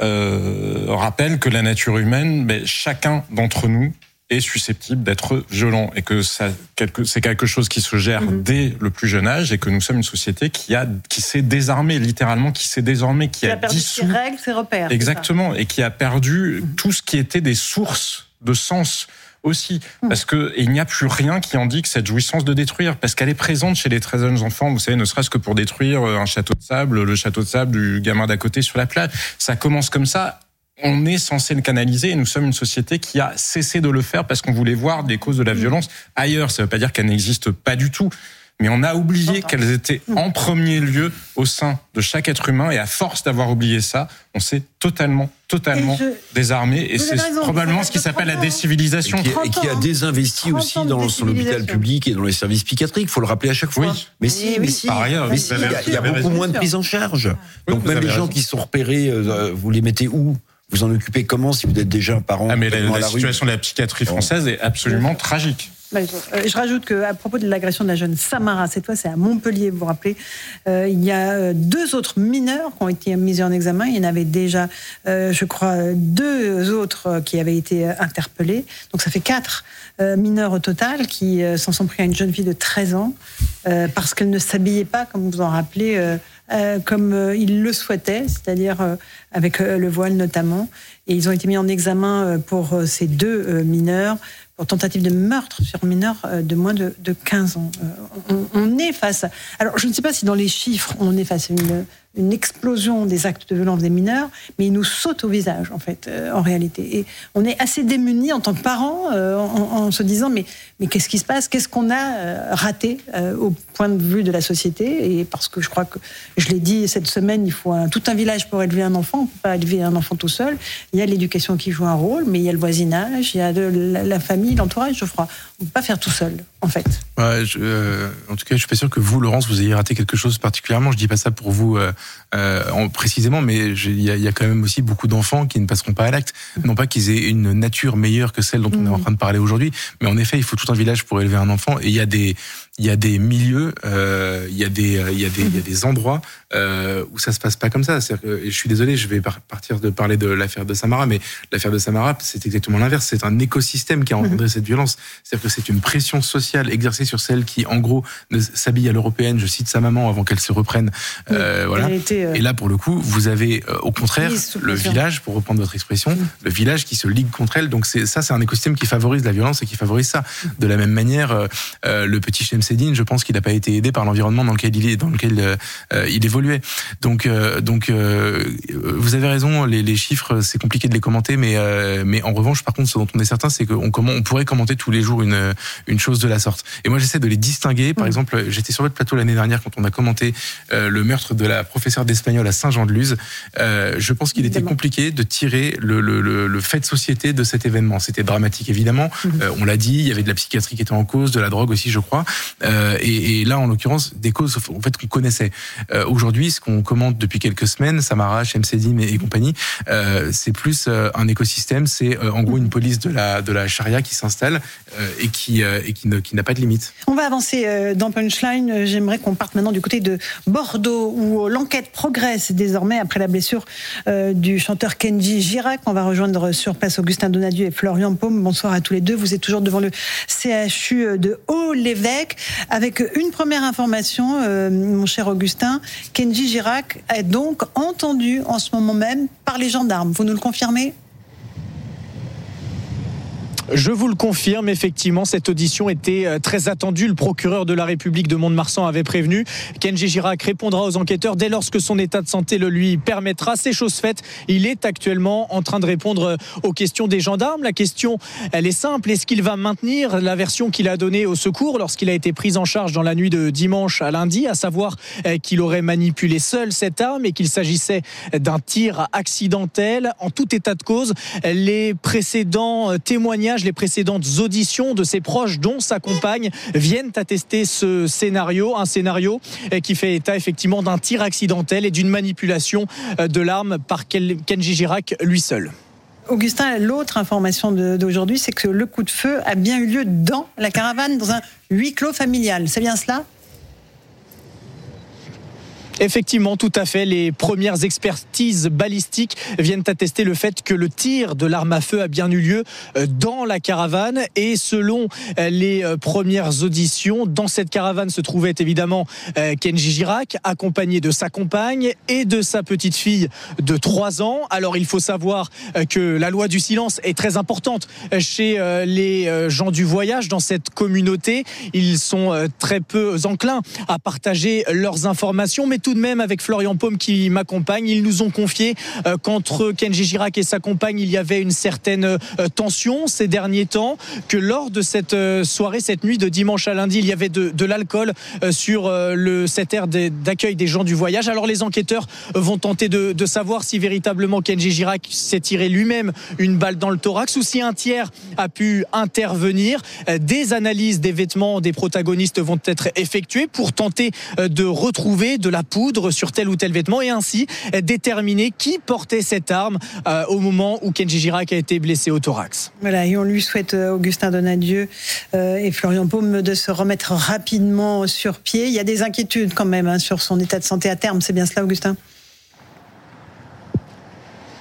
euh, rappelle que la nature humaine, ben, chacun d'entre nous est susceptible d'être violent et que ça, quelque, c'est quelque chose qui se gère mmh. dès le plus jeune âge et que nous sommes une société qui a, qui s'est désarmée, littéralement, qui s'est désarmée, qui, qui a, a perdu dissous, ses règles, ses repères. Exactement, et qui a perdu mmh. tout ce qui était des sources de sens aussi, parce que il n'y a plus rien qui indique cette jouissance de détruire, parce qu'elle est présente chez les très jeunes enfants, vous savez, ne serait-ce que pour détruire un château de sable, le château de sable du gamin d'à côté sur la plage. Ça commence comme ça. On est censé le canaliser et nous sommes une société qui a cessé de le faire parce qu'on voulait voir des causes de la violence ailleurs. Ça ne veut pas dire qu'elles n'existent pas du tout, mais on a oublié qu'elles étaient en premier lieu au sein de chaque être humain et à force d'avoir oublié ça, on s'est totalement, totalement je... désarmé et c'est raison, probablement ce qui s'appelle la décivilisation. Et qui, et qui a désinvesti aussi dans son hôpital public et dans les services psychiatriques, il faut le rappeler à chaque fois. Oui. Mais si, mais si. Par ailleurs, mais si, il y a, il y a beaucoup moins de prise en charge. Oui, Donc même les gens raison. qui sont repérés, euh, vous les mettez où ? Vous en occupez comment si vous êtes déjà un parent? Ah mais la, la, la situation de la psychiatrie française est absolument tragique. Je rajoute qu'à propos de l'agression de la jeune Samara, cette fois c'est à Montpellier, vous vous rappelez, euh, il y a deux autres mineurs qui ont été mis en examen. Il y en avait déjà, euh, je crois, deux autres qui avaient été interpellés. Donc ça fait quatre euh, mineurs au total qui euh, s'en sont pris à une jeune fille de treize ans euh, parce qu'elle ne s'habillait pas, comme vous en rappelez, euh, euh, comme euh, ils le souhaitaient, c'est-à-dire euh, avec euh, le voile notamment. Et ils ont été mis en examen pour euh, ces deux euh, mineurs pour tentative de meurtre sur mineur de moins de, de quinze ans. On, on est face à... Alors, je ne sais pas si dans les chiffres, on est face à une, une explosion des actes de violence des mineurs, mais ils nous sautent au visage, en fait, euh, en réalité. Et on est assez démunis en tant que parents, euh, en, en se disant, mais, mais qu'est-ce qui se passe ? Qu'est-ce qu'on a euh, raté euh, au point de vue de la société ? Et parce que je crois que, je l'ai dit cette semaine, il faut un, tout un village pour élever un enfant. On ne peut pas élever un enfant tout seul. Il y a l'éducation qui joue un rôle, mais il y a le voisinage, il y a de, la, la famille, l'entourage, je crois. On ne peut pas faire tout seul, en fait. Ouais, je, euh, en tout cas, je suis pas sûr que vous, Laurence, vous ayez raté quelque chose particulièrement. Je dis pas ça pour vous euh, euh, en, précisément, mais il y, y a quand même aussi beaucoup d'enfants qui ne passeront pas à l'acte. Non pas qu'ils aient une nature meilleure que celle dont on mmh. est en train de parler aujourd'hui, mais en effet, il faut tout un village pour élever un enfant. Et il y a des il y a des milieux, euh, il y a des il y a des il y a des endroits euh, où ça se passe pas comme ça. C'est-à-dire que, et je suis désolé, je vais par, partir de parler de l'affaire de Samara, mais l'affaire de Samara, c'est exactement l'inverse. C'est un écosystème qui a engendré mmh. cette violence. C'est-à-dire que c'est une pression sociale exercée sur celle qui, en gros, s'habille à l'européenne. Je cite sa maman avant qu'elle se reprenne. Oui, euh, voilà. Été, euh... Et là, pour le coup, vous avez euh, au contraire le village, pour reprendre votre expression, mmh. le village qui se ligue contre elle. Donc c'est ça, c'est un écosystème qui favorise la violence et qui favorise ça. De la même manière, euh, euh, le petit Shemseddine, je pense qu'il n'a pas été aidé par l'environnement dans lequel il est, dans lequel euh, il évoluait. Donc, euh, donc, euh, vous avez raison. Les, les chiffres, c'est compliqué de les commenter, mais, euh, mais en revanche, par contre, ce dont on est certain, c'est qu'on comment on pourrait commenter tous les jours une une chose de la sorte. Et moi, j'essaie de les distinguer. Par mmh. exemple, j'étais sur votre plateau l'année dernière quand on a commenté euh, le meurtre de la professeure d'espagnol à Saint-Jean-de-Luz. Euh, je pense qu'il était compliqué de tirer le, le, le, le fait de société de cet événement. C'était dramatique, évidemment. Mmh. Euh, on l'a dit, il y avait de la psychiatrie qui était en cause, de la drogue aussi, je crois. Euh, et, et là, en l'occurrence, des causes en fait qu'on connaissait. Euh, aujourd'hui, ce qu'on commente depuis quelques semaines, Samara, Shemseddine et, et compagnie, euh, c'est plus euh, un écosystème. C'est euh, en gros une police de la de la charia qui s'installe euh, et qui euh, et qui, ne, qui n'a pas de limite. On va avancer euh, dans Punchline. J'aimerais qu'on parte maintenant du côté de Bordeaux où l'enquête progresse désormais après la blessure euh, du chanteur Kenji Girac. On va rejoindre sur place Augustin Donadieu et Florian Paume. Bonsoir à tous les deux. Vous êtes toujours devant le C H U de Haut-l'Évêque avec une première information, euh, mon cher Augustin. Kenji Girac est donc entendu en ce moment même par les gendarmes. Vous nous le confirmez ? Je vous le confirme, effectivement, cette audition était très attendue. Le procureur de la République de Mont-de-Marsan avait prévenu. Kenji Girac répondra aux enquêteurs dès lors que son état de santé le lui permettra. C'est chose faite. Il est actuellement en train de répondre aux questions des gendarmes. La question, elle est simple. Est-ce qu'il va maintenir la version qu'il a donnée au secours lorsqu'il a été pris en charge dans la nuit de dimanche à lundi, à savoir qu'il aurait manipulé seul cette arme et qu'il s'agissait d'un tir accidentel? En tout état de cause, les précédents témoignages, les précédentes auditions de ses proches, dont sa compagne, viennent attester ce scénario, un scénario qui fait état effectivement d'un tir accidentel et d'une manipulation de l'arme par Kenji Girac lui seul. Augustin, l'autre information d'aujourd'hui, c'est que le coup de feu a bien eu lieu dans la caravane, dans un huis clos familial. C'est bien cela ? Effectivement, tout à fait. Les premières expertises balistiques viennent attester le fait que le tir de l'arme à feu a bien eu lieu dans la caravane. Et selon les premières auditions, dans cette caravane se trouvait évidemment Kenji Girac, accompagné de sa compagne et de sa petite fille de trois ans. Alors, il faut savoir que la loi du silence est très importante chez les gens du voyage dans cette communauté. Ils sont très peu enclins à partager leurs informations, mais tout de même, avec Florian Paume qui m'accompagne, ils nous ont confié euh, qu'entre Kenji Girac et sa compagne, il y avait une certaine euh, tension ces derniers temps, que lors de cette euh, soirée, cette nuit de dimanche à lundi, il y avait de, de l'alcool euh, sur euh, le, cette aire d'accueil des gens du voyage. Alors les enquêteurs vont tenter de, de savoir si véritablement Kenji Girac s'est tiré lui-même une balle dans le thorax ou si un tiers a pu intervenir. Euh, des analyses des vêtements des protagonistes vont être effectuées pour tenter euh, de retrouver de la poudre sur tel ou tel vêtement et ainsi déterminer qui portait cette arme euh, au moment où Kenji Girac a été blessé au thorax. Voilà, et on lui souhaite, euh, Augustin Donadieu euh, et Florian Paume, de se remettre rapidement sur pied. Il y a des inquiétudes quand même hein, sur son état de santé à terme, c'est bien cela, Augustin ?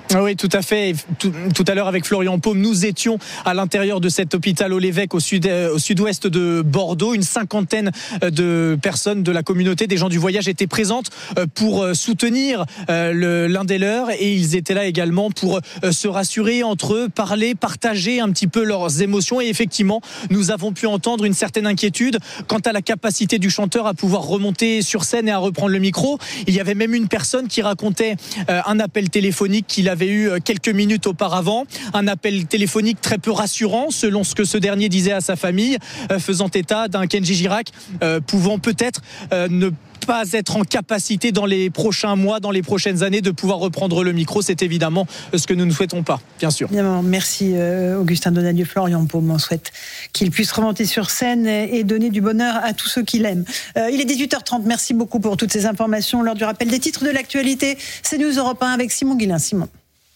Oui, tout à fait. Tout, tout à l'heure, avec Florian Paume, nous étions à l'intérieur de cet hôpital au Lévesque, au, sud, au sud-ouest de Bordeaux. Une cinquantaine de personnes de la communauté, des gens du voyage, étaient présentes pour soutenir le, l'un des leurs. Et ils étaient là également pour se rassurer entre eux, parler, partager un petit peu leurs émotions. Et effectivement, nous avons pu entendre une certaine inquiétude quant à la capacité du chanteur à pouvoir remonter sur scène et à reprendre le micro. Il y avait même une personne qui racontait un appel téléphonique qu'il avait avait eu quelques minutes auparavant, un appel téléphonique très peu rassurant selon ce que ce dernier disait à sa famille, euh, faisant état d'un Kenji Girac euh, pouvant peut-être euh, ne pas être en capacité dans les prochains mois, dans les prochaines années, de pouvoir reprendre le micro. C'est évidemment ce que nous ne souhaitons pas, bien sûr. Bien, merci euh, Augustin Donadieu. Florian Paume, on souhaite qu'il puisse remonter sur scène et donner du bonheur à tous ceux qui l'aiment. Euh, il est dix-huit heures trente, merci beaucoup pour toutes ces informations. Lors du rappel des titres de l'actualité, c'est News Europe un avec Simon Guillain. Simon.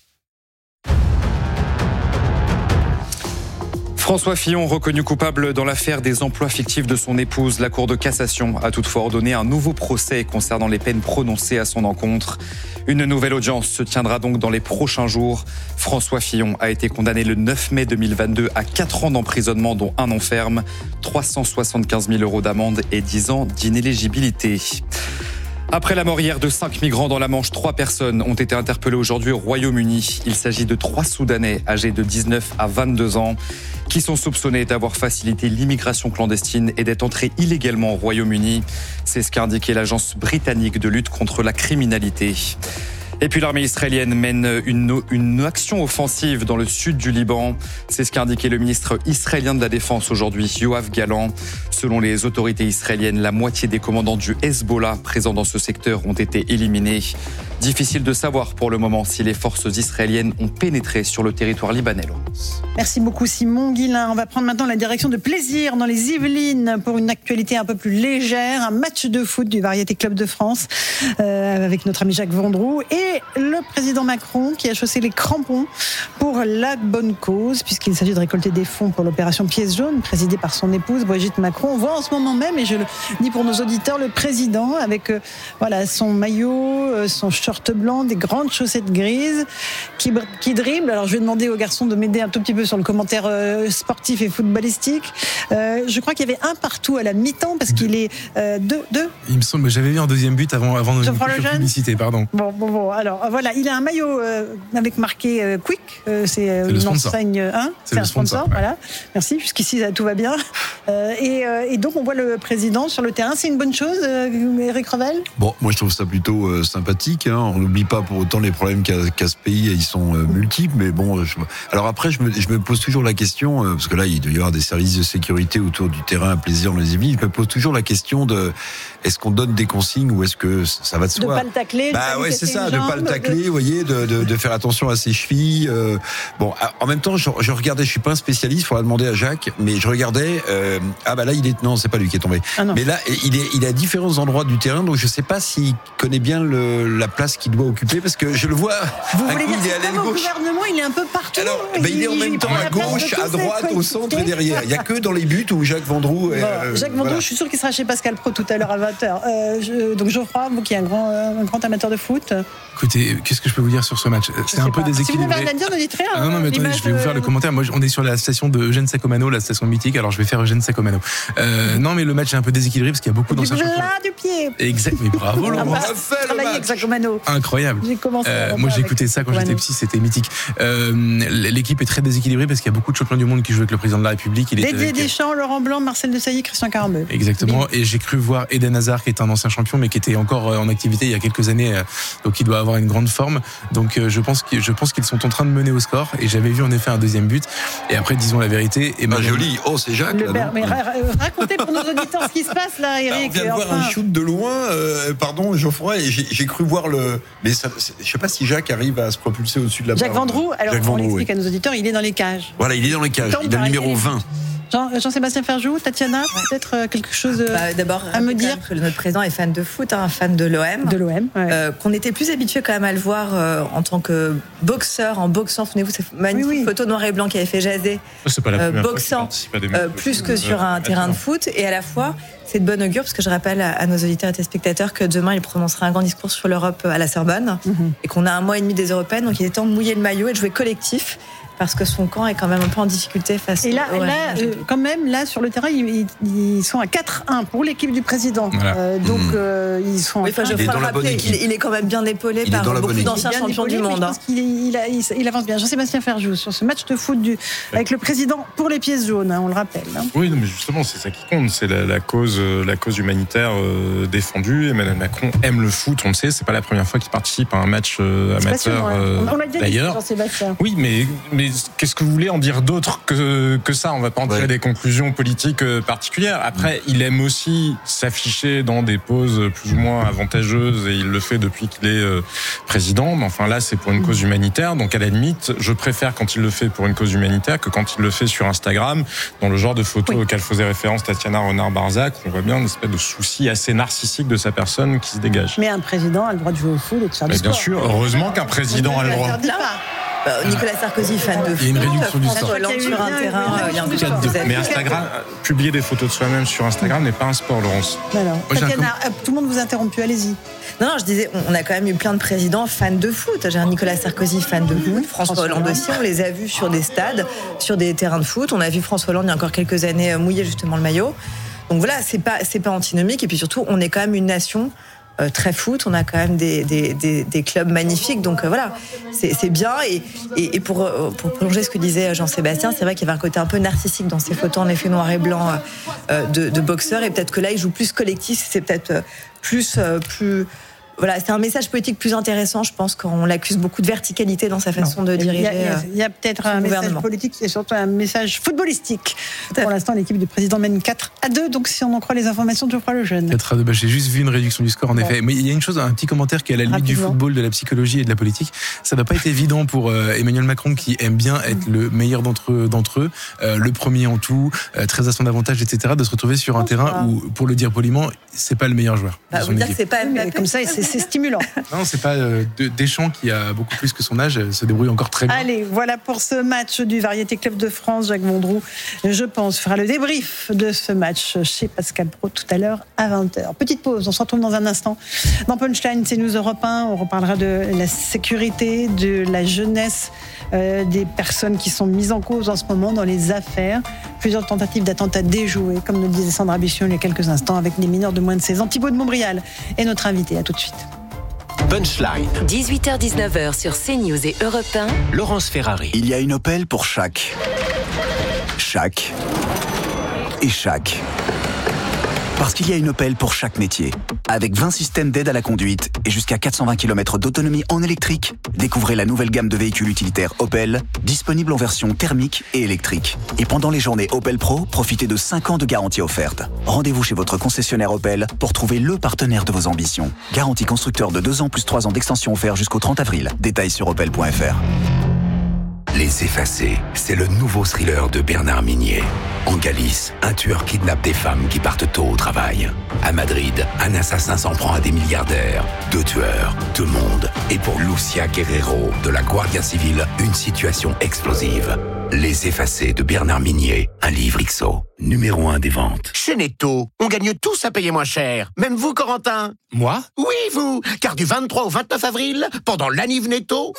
François Fillon, reconnu coupable dans l'affaire des emplois fictifs de son épouse. La Cour de cassation a toutefois ordonné un nouveau procès concernant les peines prononcées à son encontre. Une nouvelle audience se tiendra donc dans les prochains jours. François Fillon a été condamné le neuf mai deux mille vingt-deux à quatre ans d'emprisonnement, dont un an ferme, trois cent soixante-quinze mille euros d'amende et dix ans d'inéligibilité. Après la mort hier de cinq migrants dans la Manche, trois personnes ont été interpellées aujourd'hui au Royaume-Uni. Il s'agit de trois Soudanais âgés de dix-neuf à vingt-deux ans qui sont soupçonnés d'avoir facilité l'immigration clandestine et d'être entrés illégalement au Royaume-Uni. C'est ce qu'a indiqué l'agence britannique de lutte contre la criminalité. Et puis l'armée israélienne mène une, une action offensive dans le sud du Liban. C'est ce qu'a indiqué le ministre israélien de la Défense aujourd'hui, Yoav Gallant. Selon les autorités israéliennes, la moitié des commandants du Hezbollah présents dans ce secteur ont été éliminés. Difficile de savoir pour le moment si les forces israéliennes ont pénétré sur le territoire libanais. Merci beaucoup Simon Guillain. On va prendre maintenant la direction de Plaisir dans les Yvelines pour une actualité un peu plus légère. Un match de foot du Variété Club de France euh, avec notre ami Jacques Vendroux et le président Macron qui a chaussé les crampons pour la bonne cause puisqu'il s'agit de récolter des fonds pour l'opération Pièce jaune présidée par son épouse Brigitte Macron. On voit en ce moment même, et je le dis pour nos auditeurs, le président avec euh, voilà, son maillot, euh, son short blanc, des grandes chaussettes grises qui, qui dribble. Alors je vais demander aux garçons de m'aider un tout petit peu sur le commentaire euh, sportif et footballistique. Euh, je crois qu'il y avait un partout à la mi-temps parce qu'il est euh, deux, deux. Il me semble, j'avais vu un deuxième but avant, avant de la publicité, pardon. Bon, bon, bon. Alors voilà, il a un maillot euh, avec marqué euh, Quick. Euh, c'est euh, une enseigne un. C'est, c'est un sponsor. sponsor ouais. Voilà. Merci. Jusqu'ici, tout va bien. Euh, et, euh, et donc on voit le président sur le terrain. C'est une bonne chose, euh, Éric Revel ? Bon, moi je trouve ça plutôt euh, sympathique. Hein. On n'oublie pas pour autant les problèmes qu'a, qu'a ce pays, ils sont euh, multiples. Mais bon, je... alors après, je me, je me pose toujours la question, euh, parce que là, il doit y avoir des services de sécurité autour du terrain à Plaisir dans les Yvelines. Je me pose toujours la question de est-ce qu'on donne des consignes ou est-ce que ça va de soi ? De pas le tacler. Bah ouais, c'est ça, de pas le tacler, vous voyez, de, de, de faire attention à ses chevilles. Euh, bon, en même temps, je, je regardais, je suis pas un spécialiste, il faudra demander à Jacques, mais je regardais. Euh, ah bah là, il est non, c'est pas lui qui est tombé. Ah mais là, il est, il est à différents endroits du terrain, donc je sais pas s'il connaît bien le, la place qu'il doit occuper, parce que je le vois. Vous voulez dire il est à l'aile gauche. Le gouvernement, il est un peu partout. Alors, bah, il, il est en même temps à gauche, à droite, au centre et derrière. Il y a que dans les buts où Jacques Vendroux. Est, bon, euh, Jacques Vendroux, voilà. Je suis sûr qu'il sera chez Pascal Pro tout à l'heure à vingt heures. Euh, je, donc Geoffroy, vous qui êtes un grand, un grand amateur de foot. Écoutez, qu'est-ce que je peux vous dire sur ce match ? C'est un peu pas. déséquilibré. Si vous n'avez rien à dire, ne dites rien. Ah non, non, mais attendez, je vais vous faire le commentaire. Moi, on est sur la station de Eugène Sacomano, la station mythique. Alors, je vais faire Eugène Sacomano. Euh, non, mais le match est un peu déséquilibré parce qu'il y a beaucoup d'anciens champions. Du pied. Exact, mais bravo, Laurent. Ah, bah, travaillé avec Sacomano. Incroyable. J'ai commencé. Euh, moi, j'ai écouté ça quand j'étais petit, c'était mythique. Euh, l'équipe est très déséquilibrée parce qu'il y a beaucoup de champions du monde qui jouent avec le président de la République. Il est Didier Deschamps, Laurent Blanc, Marcel Desailly, Christian Carambeu. Exactement. Et j'ai cru voir Eden Hazard, qui est un ancien champion, mais qui était encore en activité il y a quelques années, donc il doit avoir une grande forme. Donc je pense que je pense qu'ils sont en train de mener au score. Et j'avais vu en effet un deuxième but. Et après, disons la vérité. Et ah, joli. Oh, c'est Jacques. Là, Ber- mais ra- racontez pour nos auditeurs ce qui se passe là, Eric. Bah, on vient de enfin... voir un shoot de loin. Euh, pardon, Geoffroy. Et j'ai, j'ai cru voir le. Mais ça, je sais pas si Jacques arrive à se propulser au-dessus de la barre. Jacques Vendroux. Alors, Jacques on Vendroux, l'explique oui. à nos auditeurs. Il est dans les cages. Voilà, il est dans les cages. Il est le numéro vingt. Jean, Jean-Sébastien Ferjou, Tatiana, ouais. peut-être euh, quelque chose euh, bah, d'abord, à me dire. Que notre président est fan de foot, hein, fan de l'O M. De l'O M, ouais. euh, qu'on était plus habitué quand même à le voir euh, en tant que boxeur, en boxant. Souvenez-vous, cette magnifique oui, oui. photo noir et blanc qui avait fait jaser. C'est pas la euh, boxant, euh, plus que sur un terrain de foot. Et à la fois, c'est de bon augure, parce que je rappelle à, à nos auditeurs et téléspectateurs que demain, il prononcera un grand discours sur l'Europe à la Sorbonne, mm-hmm. et qu'on a un mois et demi des Européennes, donc il est temps de mouiller le maillot et de jouer collectif. Parce que son camp est quand même un peu en difficulté face. Et là, au... là euh, quand même, là sur le terrain, ils, ils sont à quatre un pour l'équipe du président. Voilà. Euh, donc mmh. euh, ils sont. Oui, enfin, je il, est rappeler, il, il est quand même bien épaulé il par beaucoup d'anciens champions épaulé, du monde. Je pense qu'il il, il, il avance bien. Jean-Sébastien Ferjou sur ce match de foot du, avec le président pour les pièces jaunes, hein, on le rappelle. Hein. Oui, mais justement, c'est ça qui compte, c'est la, la cause, la cause humanitaire euh, défendue. Emmanuel Macron aime le foot, on le sait. C'est pas la première fois qu'il participe à un match euh, amateur. Euh, on l'a déjà dit, Jean-Sébastien. Oui, mais mais qu'est-ce que vous voulez en dire d'autre que, que ça? On va pas en tirer ouais. des conclusions politiques particulières. Après, mmh. il aime aussi s'afficher dans des poses plus ou moins avantageuses et il le fait depuis qu'il est euh, président. Mais enfin là, c'est pour une mmh. cause humanitaire. Donc à la limite, je préfère quand il le fait pour une cause humanitaire que quand il le fait sur Instagram, dans le genre de photos oui. auxquelles faisait référence Tatiana Renard-Barzac. On voit bien une espèce de souci assez narcissique de sa personne qui se dégage. Mais un président a le droit de jouer au foot et de faire du sport. Bien sûr, heureusement qu'un président a le droit. Nicolas Sarkozy, fan de foot. Il y a une réduction du sport. Sur un terrain, il y a un peu de Mais Instagram, publier des photos de soi-même sur Instagram n'est pas un sport, Laurence. Alors, Tatiana, tout le monde vous a interrompu, allez-y. Non, non, je disais, on a quand même eu plein de présidents fans de foot. J'ai un Nicolas Sarkozy, fan de foot. François, François Hollande aussi, on les a vus sur des stades, sur des terrains de foot. On a vu François Hollande il y a encore quelques années mouiller justement le maillot. Donc voilà, c'est pas, c'est pas antinomique. Et puis surtout, on est quand même une nation Euh, très foot, on a quand même des, des, des, des clubs magnifiques, donc euh, voilà, c'est, c'est bien. Et, et, et pour, euh, pour prolonger ce que disait Jean-Sébastien, c'est vrai qu'il y avait un côté un peu narcissique dans ces photos, en effet noir et blanc, euh, de, de boxeurs, et peut-être que là, il joue plus collectif, c'est peut-être euh, plus... Euh, plus Voilà, c'est un message politique plus intéressant, je pense, qu'on l'accuse beaucoup de verticalité dans sa façon non. de diriger. Il y a, il y a peut-être un message politique et surtout un message footballistique. Pour l'instant, l'équipe du président mène quatre à deux, donc si on en croit les informations de Geoffroy Lejeune. quatre à deux, bah, j'ai juste vu une réduction du score, en bon. effet. Mais il y a une chose, un petit commentaire qui est à la limite Rapidement. du football, de la psychologie et de la politique. Ça n'a pas été évident pour euh, Emmanuel Macron, qui aime bien être mmh. le meilleur d'entre eux, d'entre eux euh, le premier en tout, euh, très à son avantage, et cetera, de se retrouver sur un terrain ça. où, pour le dire poliment, c'est pas le meilleur joueur. Bah, vous dire que c'est pas mais comme ça, c'est, c'est stimulant. Non, c'est pas euh, Deschamps qui a beaucoup plus que son âge, se débrouille encore très bien. Allez, voilà pour ce match du Variété Club de France. Jacques Vendroux, je pense, fera le débrief de ce match chez Pascal Praud tout à l'heure à vingt heures. Petite pause, on se retrouve dans un instant dans Punchline, c'est News Europe un. On reparlera de la sécurité, de la jeunesse, euh, des personnes qui sont mises en cause en ce moment dans les affaires. Plusieurs tentatives d'attentats déjouées, comme nous le disait Sandra Bichon il y a quelques instants, avec des mineurs de moins de seize ans. Thibaut de Montbrial est notre invité. À tout de suite. Punchline. dix-huit heures dix-neuf heures sur CNews et Europe un. Laurence Ferrari. Il y a une Opel pour chaque. Chaque. Et chaque. Parce qu'il y a une Opel pour chaque métier. Avec vingt systèmes d'aide à la conduite et jusqu'à quatre cent vingt kilomètres d'autonomie en électrique, découvrez la nouvelle gamme de véhicules utilitaires Opel, disponible en version thermique et électrique. Et pendant les journées Opel Pro, profitez de cinq ans de garantie offerte. Rendez-vous chez votre concessionnaire Opel pour trouver le partenaire de vos ambitions. Garantie constructeur de deux ans plus trois ans d'extension offert jusqu'au trente avril. Détails sur opel point f r. Les Effacés, c'est le nouveau thriller de Bernard Minier. En Galice, un tueur kidnappe des femmes qui partent tôt au travail. À Madrid, un assassin s'en prend à des milliardaires. Deux tueurs, deux mondes. Et pour Lucia Guerrero, de la Guardia Civile, une situation explosive. Les Effacés de Bernard Minier, un livre X O, numéro un des ventes. Chez Netto, on gagne tous à payer moins cher. Même vous, Corentin. Moi ? Oui, vous. Car du vingt-trois au vingt-neuf avril, pendant l'Aniv Netto...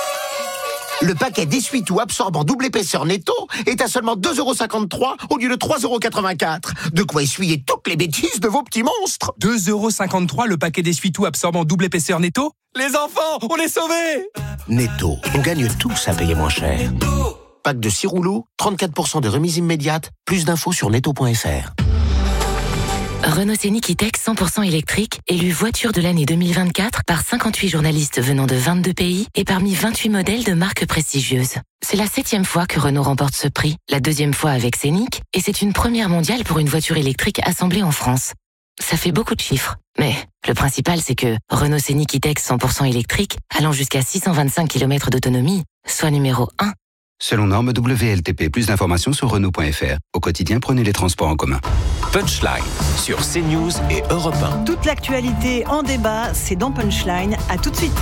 Le paquet d'essuie-tout absorbant double épaisseur Netto est à seulement deux euros cinquante-trois au lieu de trois euros quatre-vingt-quatre. De quoi essuyer toutes les bêtises de vos petits monstres. deux euros cinquante-trois le paquet d'essuie-tout absorbant double épaisseur Netto. Les enfants, on est sauvés. Netto, on gagne tous à payer moins cher. Pack de six rouleaux, trente-quatre pour cent de remise immédiate. Plus d'infos sur netto point f r. Renault Scénic E-Tech cent pour cent électrique, élu voiture de l'année deux mille vingt-quatre par cinquante-huit journalistes venant de vingt-deux pays et parmi vingt-huit modèles de marques prestigieuses. C'est la septième fois que Renault remporte ce prix, la deuxième fois avec Scénic, et c'est une première mondiale pour une voiture électrique assemblée en France. Ça fait beaucoup de chiffres, mais le principal c'est que Renault Scénic E-Tech cent pour cent électrique, allant jusqu'à six cent vingt-cinq kilomètres d'autonomie, soit numéro un, Selon norme W L T P. Plus d'informations sur Renault point F R. Au quotidien, prenez les transports en commun. Punchline sur CNews et Europe un. Toute l'actualité en débat, c'est dans Punchline. À tout de suite.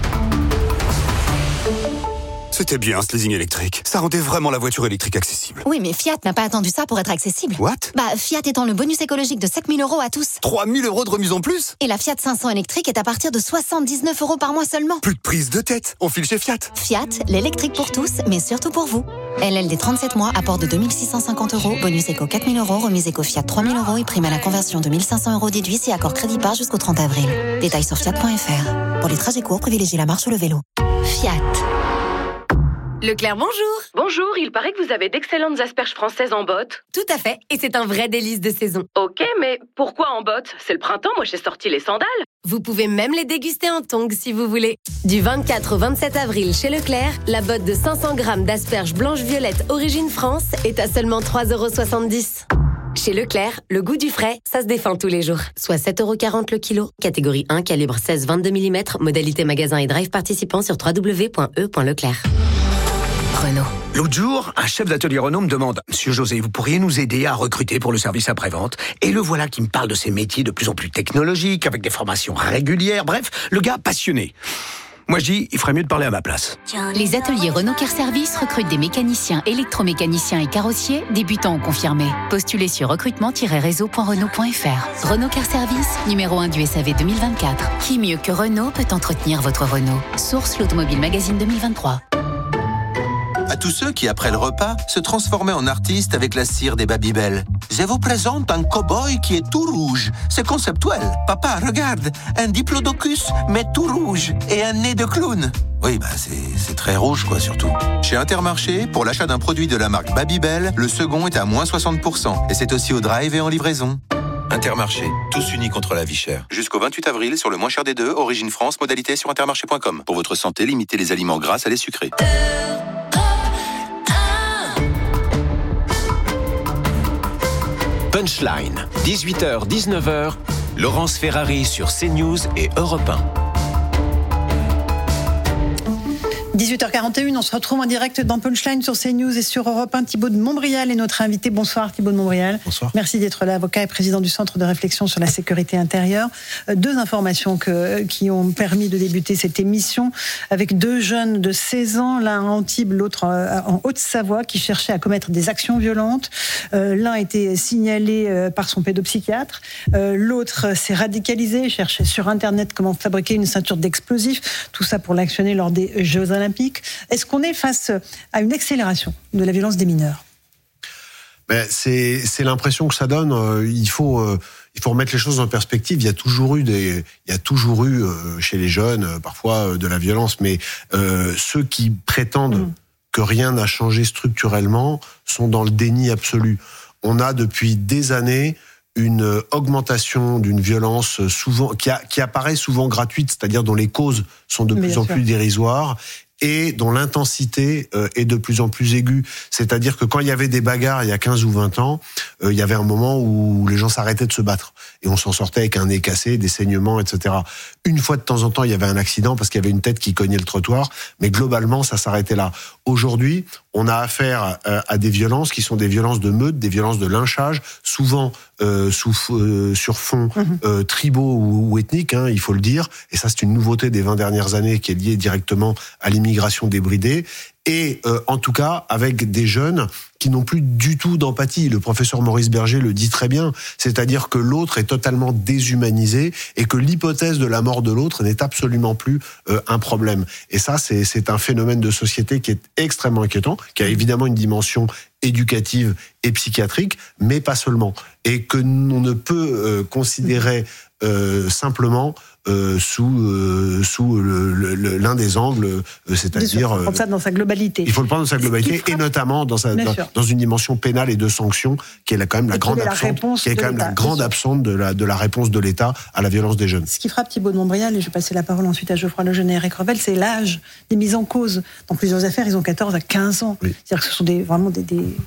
C'était bien ce leasing électrique. Ça rendait vraiment la voiture électrique accessible. Oui, mais Fiat n'a pas attendu ça pour être accessible. What? Bah, Fiat étend le bonus écologique de sept mille euros à tous. trois mille euros de remise en plus? Et la Fiat cinq cents électrique est à partir de soixante-dix-neuf euros par mois seulement. Plus de prise de tête. On file chez Fiat. Fiat, l'électrique pour tous, mais surtout pour vous. L L D trente-sept mois, apport de deux mille six cent cinquante euros, bonus éco quatre mille euros, remise éco Fiat trois mille euros et prime à la conversion de mille cinq cents euros déduit si accord crédit par jusqu'au trente avril. Détails sur fiat point F R. Pour les trajets courts, privilégiez la marche ou le vélo. Fiat. Leclerc, bonjour. Bonjour, il paraît que vous avez d'excellentes asperges françaises en botte. Tout à fait, et c'est un vrai délice de saison. Ok, mais pourquoi en botte? C'est le printemps, moi j'ai sorti les sandales. Vous pouvez même les déguster en tongs si vous voulez. Du vingt-quatre au vingt-sept avril chez Leclerc, la botte de cinq cents grammes d'asperges blanches-violettes origine France est à seulement trois euros soixante-dix. Chez Leclerc, le goût du frais, ça se défend tous les jours. Soit sept euros quarante le kilo. Catégorie un, calibre seize vingt-deux millimètres. Modalité magasin et drive participant sur w w w point e point leclerc. Renault. L'autre jour, un chef d'atelier Renault me demande « Monsieur José, vous pourriez nous aider à recruter pour le service après-vente ?» Et le voilà qui me parle de ces métiers de plus en plus technologiques, avec des formations régulières, bref, le gars passionné. Moi je dis, il ferait mieux de parler à ma place. Les ateliers Renault Care Service recrutent des mécaniciens, électromécaniciens et carrossiers, débutants ou confirmés. Postulez sur recrutement tiret réseau point renault point F R. Renault Care Service, numéro un du S A V deux mille vingt-quatre. Qui mieux que Renault peut entretenir votre Renault? Source l'Automobile Magazine deux mille vingt-trois. À tous ceux qui, après le repas, se transformaient en artistes avec la cire des Babybel. Je vous présente un cow-boy qui est tout rouge. C'est conceptuel. Papa, regarde, un diplodocus, mais tout rouge, et un nez de clown. Oui, bah c'est, c'est très rouge, quoi, surtout. Chez Intermarché, pour l'achat d'un produit de la marque Babybel, le second est à moins soixante pour cent. Et c'est aussi au drive et en livraison. Intermarché, tous unis contre la vie chère. Jusqu'au vingt-huit avril, sur le moins cher des deux, Origine France, modalité sur intermarché point com. Pour votre santé, limitez les aliments gras à les sucrés. Punchline, dix-huit heures dix-neuf heures, Laurence Ferrari sur CNews et Europe un. dix-huit heures quarante et une, on se retrouve en direct dans Punchline sur CNews et sur Europe un. Thibaut de Montbrial est notre invité. Bonsoir Thibaut de Montbrial. Bonsoir. Merci d'être là, avocat et président du Centre de réflexion sur la sécurité intérieure. Deux informations que, qui ont permis de débuter cette émission avec deux jeunes de seize ans, l'un à Antibes, l'autre en Haute-Savoie, qui cherchaient à commettre des actions violentes. Euh, l'un était signalé par son pédopsychiatre, euh, l'autre s'est radicalisé, cherchait sur Internet comment fabriquer une ceinture d'explosifs, tout ça pour l'actionner lors des Jeux Olympiques. Est-ce qu'on est face à une accélération de la violence des mineurs ? Ben, c'est, c'est l'impression que ça donne. Il faut, euh, il faut remettre les choses en perspective. Il y a toujours eu des, il y a toujours eu euh, chez les jeunes euh, parfois euh, de la violence, mais euh, ceux qui prétendent mmh. que rien n'a changé structurellement sont dans le déni absolu. On a depuis des années une augmentation d'une violence souvent qui, a, qui apparaît souvent gratuite, c'est-à-dire dont les causes sont de Bien plus sûr. en plus dérisoires, et dont l'intensité euh, est de plus en plus aiguë. C'est-à-dire que quand il y avait des bagarres il y a quinze ou vingt ans, euh, il y avait un moment où les gens s'arrêtaient de se battre. Et on s'en sortait avec un nez cassé, des saignements, et cetera. Une fois de temps en temps, il y avait un accident parce qu'il y avait une tête qui cognait le trottoir, mais globalement, ça s'arrêtait là. Aujourd'hui, on a affaire euh, à des violences qui sont des violences de meute, des violences de lynchage, souvent euh, sous, euh, sur fond euh, tribaux ou, ou ethniques, hein, il faut le dire. Et ça, c'est une nouveauté des vingt dernières années qui est liée directement à l'immigration débridée. Et euh, en tout cas, avec des jeunes qui n'ont plus du tout d'empathie. Le professeur Maurice Berger le dit très bien, c'est-à-dire que l'autre est totalement déshumanisé et que l'hypothèse de la mort de l'autre n'est absolument plus euh, un problème. Et ça, c'est, c'est un phénomène de société qui est extrêmement inquiétant, qui a évidemment une dimension éducative et psychiatrique, mais pas seulement. Et que l'on ne peut euh, considérer euh, simplement euh, sous euh, sous le, le, l'un des angles, euh, c'est-à-dire il faut prendre ça dans sa globalité. Il faut le prendre dans sa globalité et notamment dans sa dans, dans une dimension pénale et de sanctions qui est là, quand même la et grande absente, qui est quand même la grande absente de la de la réponse de l'État à la violence des jeunes. Ce qui frappe Thibaut de Montbrial, et je vais passer la parole ensuite à Geoffroy Lejeune et Eric Revel, c'est l'âge des mises en cause. Dans plusieurs affaires, ils ont quatorze à quinze ans. Oui. C'est-à-dire que ce sont des vraiment des, des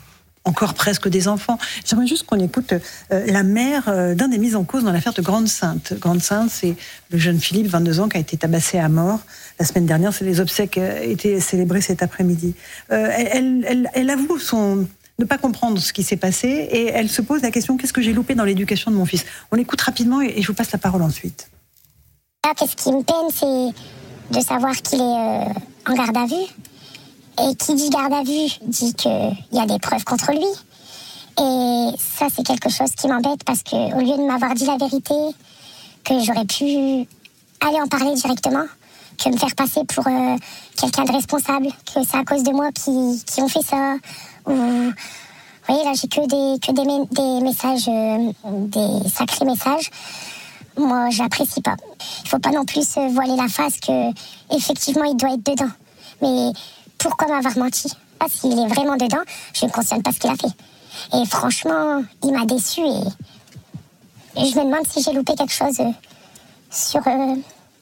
encore presque des enfants. J'aimerais juste qu'on écoute euh, la mère euh, d'un des mis en cause dans l'affaire de Grande-Sainte. Grande-Sainte, c'est le jeune Philippe, vingt-deux ans, qui a été tabassé à mort la semaine dernière. C'est les obsèques euh, étaient célébrées cet après-midi. Euh, elle, elle, elle avoue son... ne pas comprendre ce qui s'est passé et elle se pose la question, qu'est-ce que j'ai loupé dans l'éducation de mon fils ? On écoute rapidement et, et je vous passe la parole ensuite. Là, ce qui me peine, c'est de savoir qu'il est euh, en garde à vue. Et qui dit garde à vue dit qu'il y a des preuves contre lui. Et ça, c'est quelque chose qui m'embête parce qu'au lieu de m'avoir dit la vérité, que j'aurais pu aller en parler directement, que me faire passer pour euh, quelqu'un de responsable, que c'est à cause de moi qui, qui ont fait ça. Ou, vous voyez, là, j'ai que des, que des, des messages, euh, des sacrés messages. Moi, j'apprécie pas. Il faut pas non plus se voiler la face que, effectivement, il doit être dedans. Mais pourquoi m'avoir menti ? Ah, s'il est vraiment dedans, je ne cautionne pas ce qu'il a fait. Et franchement, il m'a déçu et, et je me demande si j'ai loupé quelque chose euh, sur... Euh...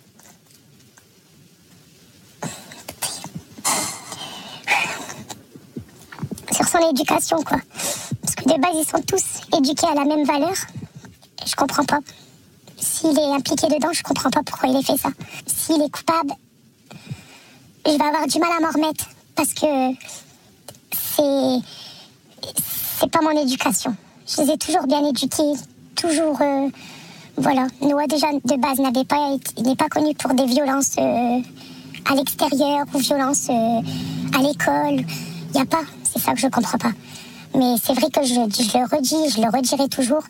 sur son éducation, quoi. Parce que de base, ils sont tous éduqués à la même valeur. Et je comprends pas. S'il est impliqué dedans, je comprends pas pourquoi il a fait ça. S'il est coupable, je vais avoir du mal à m'en remettre parce que c'est c'est pas mon éducation. Je les ai toujours bien éduqués, toujours euh, voilà. Noah déjà de base n'avait pas été, il n'est pas connu pour des violences euh, à l'extérieur ou violences euh, à l'école. Il y a pas, c'est ça que je comprends pas. Mais c'est vrai que je, je le redis, je le redirai toujours.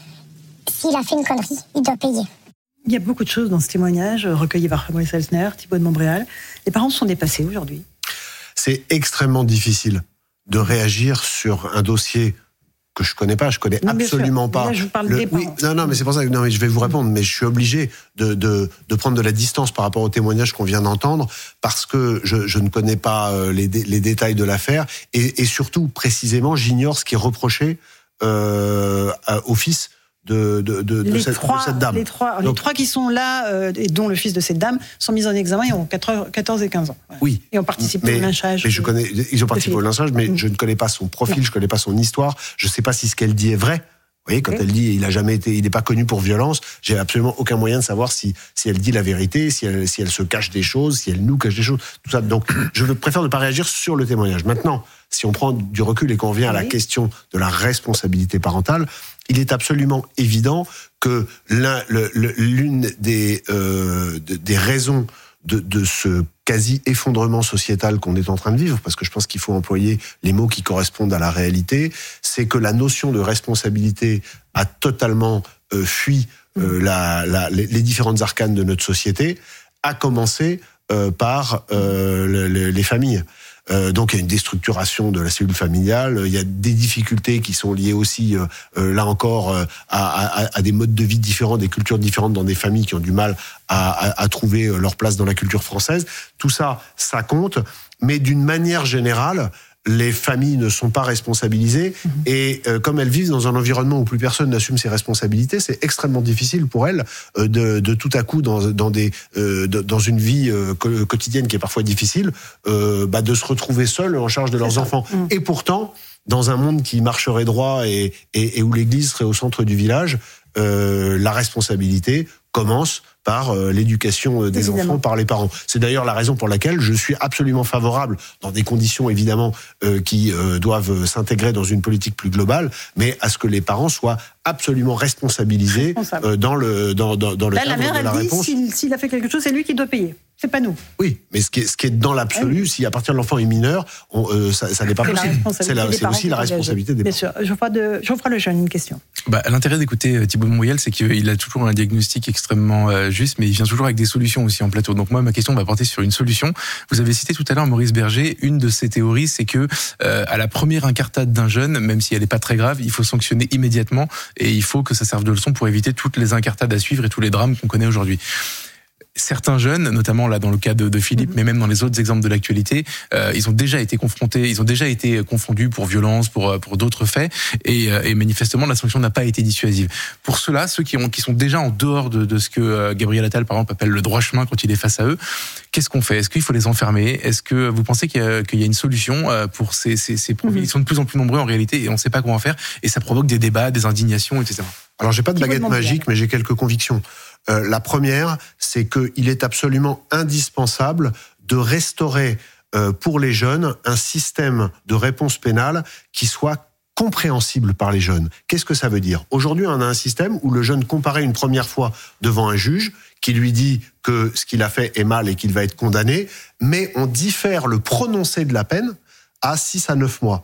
S'il a fait une connerie, il doit payer. Il y a beaucoup de choses dans ce témoignage recueilli par Fabrice Elsner, Thibault de Montbréal. Les parents sont dépassés aujourd'hui. C'est extrêmement difficile de réagir sur un dossier que je connais pas, je connais non, absolument pas. Là, je vous parle le, des parents. Oui, non, non, mais c'est pour ça que non, mais je vais vous répondre, mais je suis obligé de, de, de prendre de la distance par rapport au témoignage qu'on vient d'entendre, parce que je, je ne connais pas les, les détails de l'affaire, et, et surtout, précisément, j'ignore ce qui est reproché euh, au fils de, de, de, de, cette, trois, de cette dame. Les trois, Donc, les trois qui sont là, euh, et dont le fils de cette dame, sont mis en examen et ont quatorze et quinze ans. Voilà. Oui. Et ont participé au lynchage. Mais je connais, ils ont participé au lynchage, mais mmh. je ne connais pas son profil, non. je ne connais pas son histoire, je ne sais pas si ce qu'elle dit est vrai. Vous voyez, quand oui. elle dit il a jamais été, il n'est pas connu pour violence, j'ai absolument aucun moyen de savoir si si elle dit la vérité, si elle si elle se cache des choses, si elle nous cache des choses, tout ça. Donc, je préfère ne pas réagir sur le témoignage. Maintenant, si on prend du recul et qu'on vient oui. à la question de la responsabilité parentale, il est absolument évident que l'un, le, le, l'une des euh, des raisons de, de ce quasi-effondrement sociétal qu'on est en train de vivre, parce que je pense qu'il faut employer les mots qui correspondent à la réalité, c'est que la notion de responsabilité a totalement euh, fui euh, la, la, les, les différentes arcanes de notre société, à commencer euh, par euh, le, le, les familles. Euh, donc il y a une déstructuration de la cellule familiale, il y a des difficultés qui sont liées aussi, euh, euh, là encore, euh, à, à, à des modes de vie différents, des cultures différentes dans des familles qui ont du mal à, à, à trouver leur place dans la culture française. Tout ça, ça compte, mais d'une manière générale, les familles ne sont pas responsabilisées mmh. et euh, comme elles vivent dans un environnement où plus personne n'assume ses responsabilités, c'est extrêmement difficile pour elles euh, de, de tout à coup dans, dans, des, euh, de, dans une vie euh, quotidienne qui est parfois difficile, euh, bah, de se retrouver seules en charge de leurs c'est enfants. Mmh. Et pourtant, dans un monde qui marcherait droit et, et, et où l'Église serait au centre du village, euh, la responsabilité commence par euh, l'éducation euh, des évidemment. enfants par les parents. C'est d'ailleurs la raison pour laquelle je suis absolument favorable, dans des conditions évidemment euh, qui euh, doivent s'intégrer dans une politique plus globale, mais à ce que les parents soient absolument responsabilisés Responsable. euh, dans le dans dans, dans le Là, cadre la mère, de la elle réponse. Dit, s'il, s'il a fait quelque chose, c'est lui qui doit payer. C'est pas nous. Oui, mais ce qui est, ce qui est dans l'absolu, si à partir de l'enfant est mineur, on, euh, ça, ça n'est pas c'est possible. C'est, la, c'est aussi la responsabilité des Bien parents. Bien sûr. Geoffroy de, Geoffroy Lejeune, une question. Bah, l'intérêt d'écouter Thibault de Montbréal, c'est qu'il a toujours un diagnostic extrêmement euh, juste, mais il vient toujours avec des solutions aussi en plateau. Donc moi, ma question va porter sur une solution. Vous avez cité tout à l'heure Maurice Berger. Une de ses théories, c'est que euh, à la première incartade d'un jeune, même si elle n'est pas très grave, il faut sanctionner immédiatement et il faut que ça serve de leçon pour éviter toutes les incartades à suivre et tous les drames qu'on connaît aujourd'hui. certains jeunes, notamment là dans le cas de, de Philippe, mmh. mais même dans les autres exemples de l'actualité, euh, ils ont déjà été confrontés, ils ont déjà été confondus pour violence, pour pour d'autres faits, et, et manifestement la sanction n'a pas été dissuasive. Pour ceux-là, ceux qui ont qui sont déjà en dehors de, de ce que Gabriel Attal par exemple appelle le droit chemin quand il est face à eux, qu'est-ce qu'on fait? Est-ce qu'il faut les enfermer? Est-ce que vous pensez qu'il y a, qu'il y a une solution pour ces ces, ces profils? Mmh. Ils sont de plus en plus nombreux en réalité et on ne sait pas comment faire, et ça provoque des débats, des indignations, et cetera. Alors j'ai pas de baguette magique, mais j'ai quelques convictions. Euh, la première, c'est qu'il est absolument indispensable de restaurer euh, pour les jeunes un système de réponse pénale qui soit compréhensible par les jeunes. Qu'est-ce que ça veut dire? Aujourd'hui, on a un système où le jeune comparaît une première fois devant un juge qui lui dit que ce qu'il a fait est mal et qu'il va être condamné, mais on diffère le prononcé de la peine à six à neuf mois.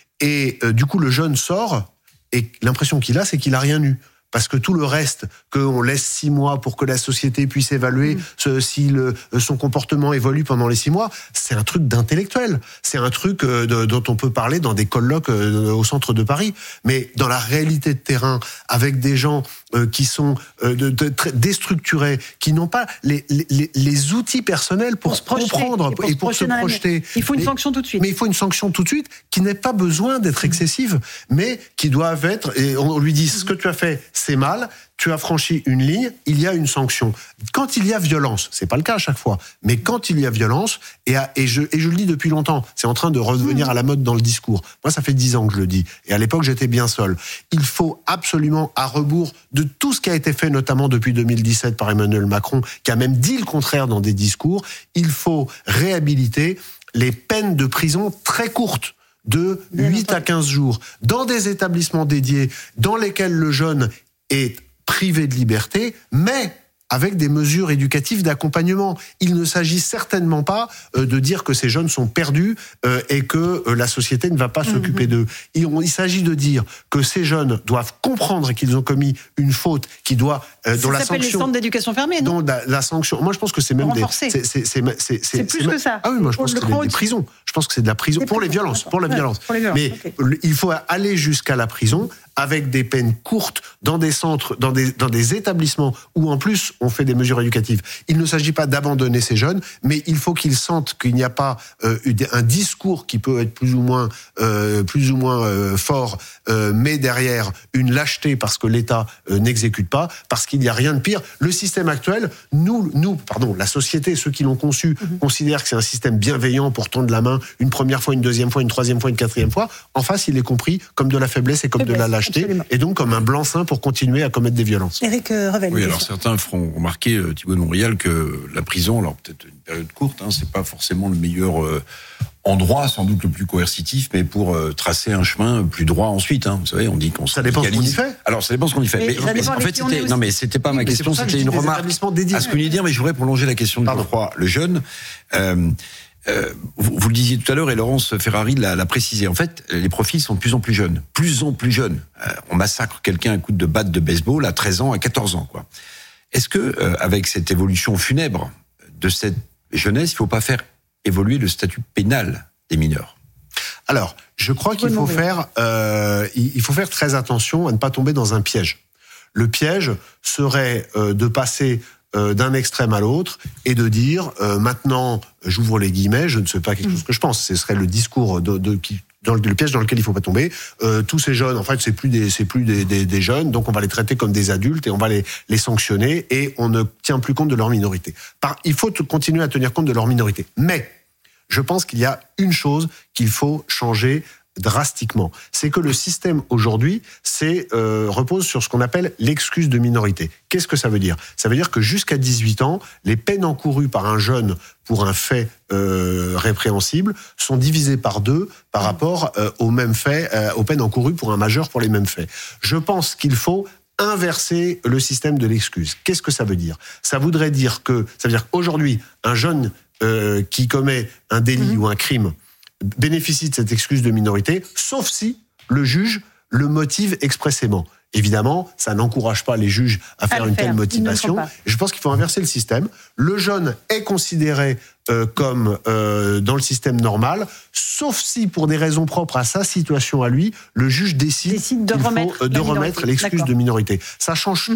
Et euh, du coup, le jeune sort et l'impression qu'il a, c'est qu'il a rien eu. Parce que tout le reste, qu'on laisse six mois pour que la société puisse évaluer mmh. ce, si le, son comportement évolue pendant les six mois, c'est un truc d'intellectuel. C'est un truc euh, de, dont on peut parler dans des colloques euh, au centre de Paris. Mais dans la réalité de terrain, avec des gens euh, qui sont euh, de, de, très déstructurés, qui n'ont pas les, les, les outils personnels pour, pour se comprendre et pour, et pour se projeter. Il faut une mais, sanction tout de suite. Mais il faut une sanction tout de suite qui n'ait pas besoin d'être excessive, mais qui doivent être... Et on lui dit, ce que tu as fait, c'est mal, tu as franchi une ligne, il y a une sanction. Quand il y a violence, c'est pas le cas à chaque fois, mais quand il y a violence, et, à, et, je, et je le dis depuis longtemps, c'est en train de revenir à la mode dans le discours. Moi, ça fait dix ans que je le dis, et à l'époque, j'étais bien seul. Il faut absolument, à rebours de tout ce qui a été fait, notamment depuis deux mille dix-sept par Emmanuel Macron, qui a même dit le contraire dans des discours, il faut réhabiliter les peines de prison très courtes, de huit à quinze jours, dans des établissements dédiés, dans lesquels le jeune est privé de liberté, mais avec des mesures éducatives d'accompagnement. Il ne s'agit certainement pas euh, de dire que ces jeunes sont perdus euh, et que euh, la société ne va pas mmh. s'occuper d'eux. Il, il s'agit de dire que ces jeunes doivent comprendre qu'ils ont commis une faute qui doit euh, dont ça la s'appelle sanction, les centres d'éducation fermés, non? Dont la, la sanction. Moi, je pense que c'est même des. C'est, c'est, c'est, c'est, c'est, c'est plus c'est, que ça. Ah oui, moi je pense que c'est des, des prisons. Je pense que c'est de la prison pour les violences, pour la violence. Pour les violences. Mais okay. il faut aller jusqu'à la prison avec des peines courtes dans des centres, dans des dans des établissements où en plus on fait des mesures éducatives. Il ne s'agit pas d'abandonner ces jeunes, mais il faut qu'ils sentent qu'il n'y a pas euh, un discours qui peut être plus ou moins euh, plus ou moins euh, fort, euh, mais derrière une lâcheté parce que l'État euh, n'exécute pas, parce qu'il n'y a rien de pire. Le système actuel, nous nous pardon, la société, ceux qui l'ont conçu mm-hmm. considèrent que c'est un système bienveillant pour tendre la main une première fois, une deuxième fois, une troisième fois, une quatrième fois. En face, il est compris comme de la faiblesse et comme faiblesse, de la lâcheté. Absolument. Et donc comme un blanc-seing pour continuer à commettre des violences. Éric euh, Revel. Oui, alors certains feront remarquer, euh, Thibault de Montbrial, que la prison, alors peut-être une période courte, hein, c'est pas forcément le meilleur euh, endroit, sans doute le plus coercitif, mais pour euh, tracer un chemin plus droit ensuite. Hein. Vous savez, on dit qu'on ça dépend ce qu'on y fait. Alors ça dépend ce qu'on y fait. Mais, mais, mais en fait, c'était, non, mais c'était pas oui, ma question, c'était une remarque à ce que vous veniez dire, mais je voudrais prolonger la question de Geoffroy. Le jeune. Euh, Euh, vous, vous le disiez tout à l'heure, et Laurence Ferrari l'a, l'a précisé. En fait, les profils sont de plus en plus jeunes, plus en plus jeunes. Euh, on massacre quelqu'un à coups de batte de baseball à treize ans, à quatorze ans, quoi. Est-ce que, euh, avec cette évolution funèbre de cette jeunesse, il ne faut pas faire évoluer le statut pénal des mineurs? Alors, je crois qu'il faut faire, euh, il faut faire très attention à ne pas tomber dans un piège. Le piège serait euh, de passer Euh, d'un extrême à l'autre et de dire euh, maintenant, j'ouvre les guillemets, je ne sais pas quelque chose que je pense, ce serait le discours de, de qui dans le, le piège dans lequel il faut pas tomber. Euh, tous ces jeunes, en fait, c'est plus des c'est plus des, des, des jeunes, donc on va les traiter comme des adultes et on va les les sanctionner et on ne tient plus compte de leur minorité. Par, il faut continuer à tenir compte de leur minorité, mais je pense qu'il y a une chose qu'il faut changer drastiquement. C'est que le système aujourd'hui, c'est euh, repose sur ce qu'on appelle l'excuse de minorité. Qu'est-ce que ça veut dire? Ça veut dire que jusqu'à dix-huit ans, les peines encourues par un jeune pour un fait euh, répréhensible sont divisées par deux par rapport euh, aux mêmes faits, euh, aux peines encourues pour un majeur pour les mêmes faits. Je pense qu'il faut inverser le système de l'excuse. Qu'est-ce que ça veut dire? Ça voudrait dire que, ça veut dire qu'aujourd'hui, un jeune euh, qui commet un délit mmh. ou un crime bénéficie de cette excuse de minorité, sauf si le juge le motive expressément. Évidemment, ça n'encourage pas les juges à faire à une faire. telle motivation. Je pense qu'il faut inverser le système. Le jeune est considéré euh, comme euh, dans le système normal, sauf si, pour des raisons propres à sa situation à lui, le juge décide, décide de remettre, faut, euh, de remettre l'excuse D'accord. de minorité. Ça change mmh. tout.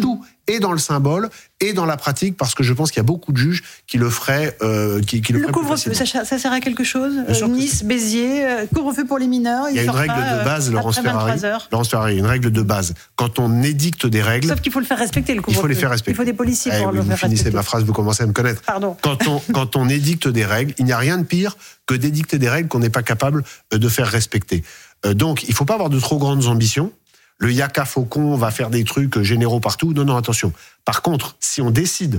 et dans le symbole et dans la pratique, parce que je pense qu'il y a beaucoup de juges qui le feraient. Euh, qui, qui le le couvre-feu, ça, ça sert à quelque chose euh, Nice, Béziers, euh, couvre-feu pour les mineurs. Il y a une règle pas, de base, euh, Laurence Ferrari. Laurence Ferrari, une règle de base. Quand on édicte des règles. Sauf qu'il faut le faire respecter, le couvre-feu. Il faut les faire respecter. Il faut des policiers eh pour oui, le vous faire finissez respecter. ma phrase, vous commencez à me connaître. Pardon. Quand on, quand on édicte des règles, il n'y a rien de pire que d'édicter des règles qu'on n'est pas capable de faire respecter. Euh, donc, il ne faut pas avoir de trop grandes ambitions. Le Yaka Faucon va faire des trucs généraux partout. Non, non, attention. Par contre, si on décide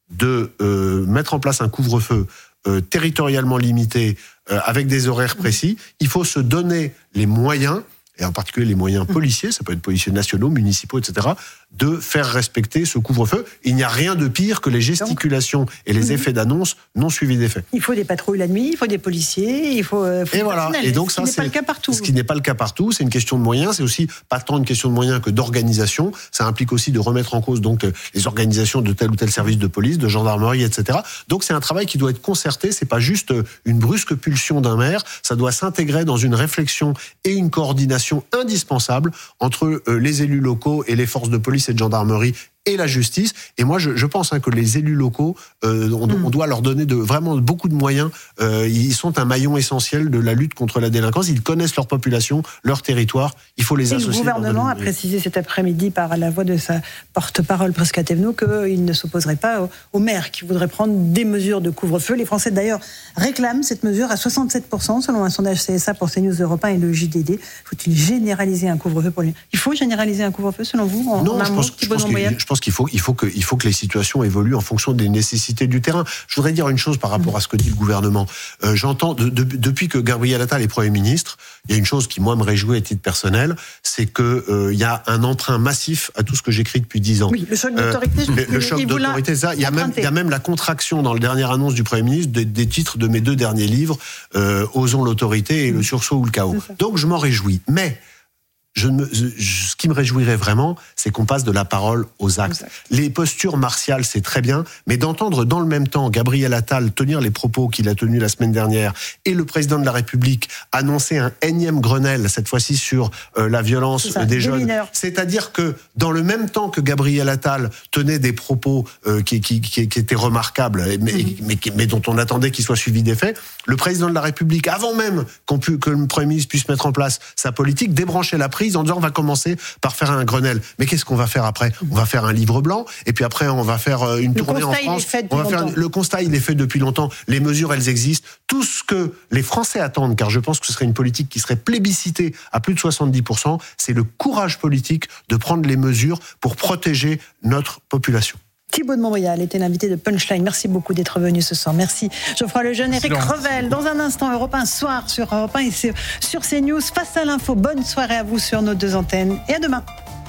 de euh, mettre en place un couvre-feu euh, territorialement limité, euh, avec des horaires précis, il faut se donner les moyens, et en particulier les moyens policiers, ça peut être policiers nationaux, municipaux, et cetera, de faire respecter ce couvre-feu. Il n'y a rien de pire que les gesticulations et les effets d'annonce non suivis d'effets. Il faut des patrouilles la nuit, il faut des policiers, il faut, il faut et des voilà. personnels. Et donc ce ça, qui n'est c'est pas le cas partout. Ce qui n'est pas le cas partout, c'est une question de moyens. C'est aussi pas tant une question de moyens que d'organisation. Ça implique aussi de remettre en cause donc les organisations de tel ou tel service de police, de gendarmerie, et cetera. Donc c'est un travail qui doit être concerté. C'est pas juste une brusque pulsion d'un maire. Ça doit s'intégrer dans une réflexion et une coordination indispensable entre les élus locaux et les forces de police et de gendarmerie et la justice. Et moi, je, je pense hein, que les élus locaux, euh, on, mmh. on doit leur donner de, vraiment beaucoup de moyens. Euh, ils sont un maillon essentiel de la lutte contre la délinquance. Ils connaissent leur population, leur territoire. Il faut les et associer. Le gouvernement a précisé cet après-midi par la voix de sa porte-parole Prisca Thévenot qu'il ne s'opposerait pas aux, aux maires qui voudraient prendre des mesures de couvre-feu. Les Français, d'ailleurs, réclament cette mesure à soixante-sept pour cent, selon un sondage C S A pour CNews Europe un et le J D D. Faut-il généraliser un couvre-feu pour les... Il faut généraliser un couvre-feu, selon vous, en, non, en je pense, je pense je pense qu'il faut, il faut que, il faut que les situations évoluent en fonction des nécessités du terrain. Je voudrais dire une chose par rapport à ce que dit le gouvernement. Euh, j'entends, de, de, depuis que Gabriel Attal est Premier ministre, il y a une chose qui, moi, me réjouit à titre personnel, c'est que euh, il y a un emprunt massif à tout ce que j'écris depuis dix ans. Oui, le choc d'autorité. Euh, le, le choc d'autorité, ça. Il y a même, il y a même la contraction dans le dernière annonce du Premier ministre des, des titres de mes deux derniers livres, euh, Osons l'autorité et Le sursaut ou le chaos. Donc, je m'en réjouis. Mais Je me, je, ce qui me réjouirait vraiment, c'est qu'on passe de la parole aux actes. Exact. Les postures martiales, c'est très bien, mais d'entendre dans le même temps Gabriel Attal tenir les propos qu'il a tenus la semaine dernière et le président de la République annoncer un énième Grenelle, cette fois-ci sur euh, la violence ça, des jeunes. Mineurs. C'est-à-dire que dans le même temps que Gabriel Attal tenait des propos euh, qui, qui, qui, qui étaient remarquables, mais, mm-hmm. mais, mais, mais dont on attendait qu'ils soient suivis d'effets, le président de la République, avant même qu'on pu, que le Premier ministre puisse mettre en place sa politique, débranchait la prise en disant on va commencer par faire un Grenelle. Mais qu'est-ce qu'on va faire après ? On va faire un livre blanc et puis après on va faire une le tournée en France. On va faire le constat, il est fait depuis longtemps. Les mesures, elles existent. Tout ce que les Français attendent, car je pense que ce serait une politique qui serait plébiscitée à plus de soixante-dix pour cent, c'est le courage politique de prendre les mesures pour protéger notre population. Thibaut de Montbrial était l'invité de Punchline. Merci beaucoup d'être venu ce soir. Merci Geoffroy Lejeune, Éric Revel. Dans un instant, Europe un soir sur Europe un et sur CNews. Face à l'info, bonne soirée à vous sur nos deux antennes et à demain.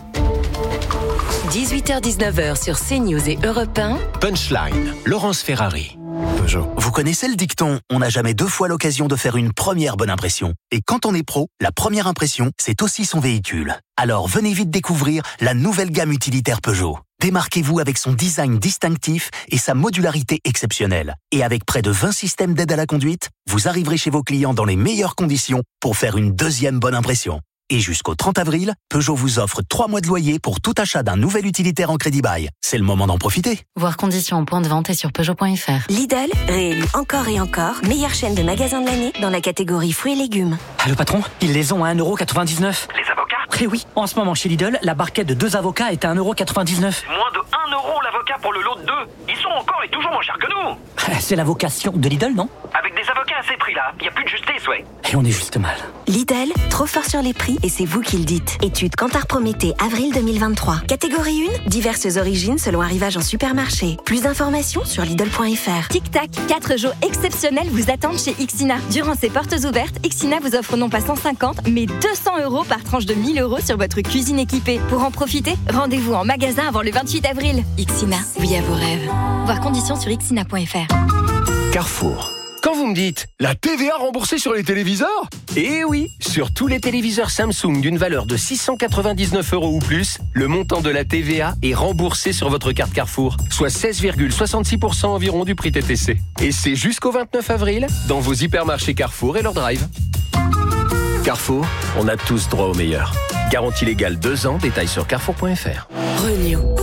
dix-huit heures dix-neuf sur CNews et Europe un. Punchline, Laurence Ferrari. Peugeot. Vous connaissez le dicton « On n'a jamais deux fois l'occasion de faire une première bonne impression ». Et quand on est pro, la première impression, c'est aussi son véhicule. Alors venez vite découvrir la nouvelle gamme utilitaire Peugeot. Démarquez-vous avec son design distinctif et sa modularité exceptionnelle. Et avec près de vingt systèmes d'aide à la conduite, vous arriverez chez vos clients dans les meilleures conditions pour faire une deuxième bonne impression. Et jusqu'au trente avril, Peugeot vous offre trois mois de loyer pour tout achat d'un nouvel utilitaire en crédit bail. C'est le moment d'en profiter. Voir conditions en point de vente et sur Peugeot point F R. Lidl, réélu encore et encore, meilleure chaîne de magasins de l'année dans la catégorie fruits et légumes. Ah, le patron, ils les ont à un euro quatre-vingt-dix-neuf. Les avocats ? Eh oui, en ce moment chez Lidl, la barquette de deux avocats est à un euro quatre-vingt-dix-neuf. Moins de un euro l'avocat pour le lot de deux. Ils sont encore et toujours moins chers que nous. C'est la vocation de Lidl, non ? Avec des avocats à ces prix-là, il n'y a plus de justice, ouais. Et on est juste mal. Lidl, trop fort sur les prix et c'est vous qui le dites. Étude Kantar Prométhée, avril deux mille vingt-trois. Catégorie un, diverses origines selon arrivage en supermarché. Plus d'informations sur Lidl point F R. Tic Tac, quatre jours exceptionnels vous attendent chez Ixina. Durant ces portes ouvertes, Ixina vous offre non pas cent cinquante, mais deux cents euros par tranche de mille euros sur votre cuisine équipée. Pour en profiter, rendez-vous en magasin avant le vingt-huit avril. Ixina, oui à vos rêves. Voir conditions sur ixina point F R. Carrefour. Quand vous me dites la T V A remboursée sur les téléviseurs ? Eh oui, sur tous les téléviseurs Samsung d'une valeur de six cent quatre-vingt-dix-neuf euros ou plus, le montant de la T V A est remboursé sur votre carte Carrefour, soit seize virgule soixante-six pour cent environ du prix T T C. Et c'est jusqu'au vingt-neuf avril dans vos hypermarchés Carrefour et leur drive. Carrefour, on a tous droit au meilleur. Garantie légale deux ans, détails sur carrefour point F R. Renew.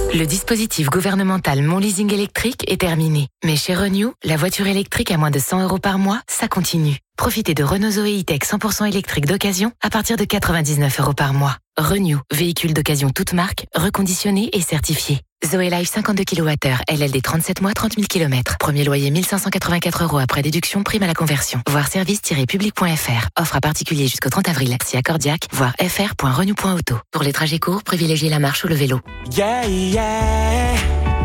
Le dispositif gouvernemental Mon Leasing électrique est terminé. Mais chez Renew, la voiture électrique à moins de cent euros par mois, ça continue. Profitez de Renault Zoé E-Tech cent pour cent électrique d'occasion à partir de quatre-vingt-dix-neuf euros par mois. Renew, véhicule d'occasion toute marque, reconditionné et certifié. Zoé Life cinquante-deux kilowattheures, L L D trente-sept mois, trente mille kilomètres. Premier loyer mille cinq cent quatre-vingt-quatre euros après déduction, prime à la conversion. Voir service tiret public point f r. Offre à particulier jusqu'au trente avril. Si accordiaque, voir f r point renew point auto. Pour les trajets courts, privilégiez la marche ou le vélo. Yeah, yeah.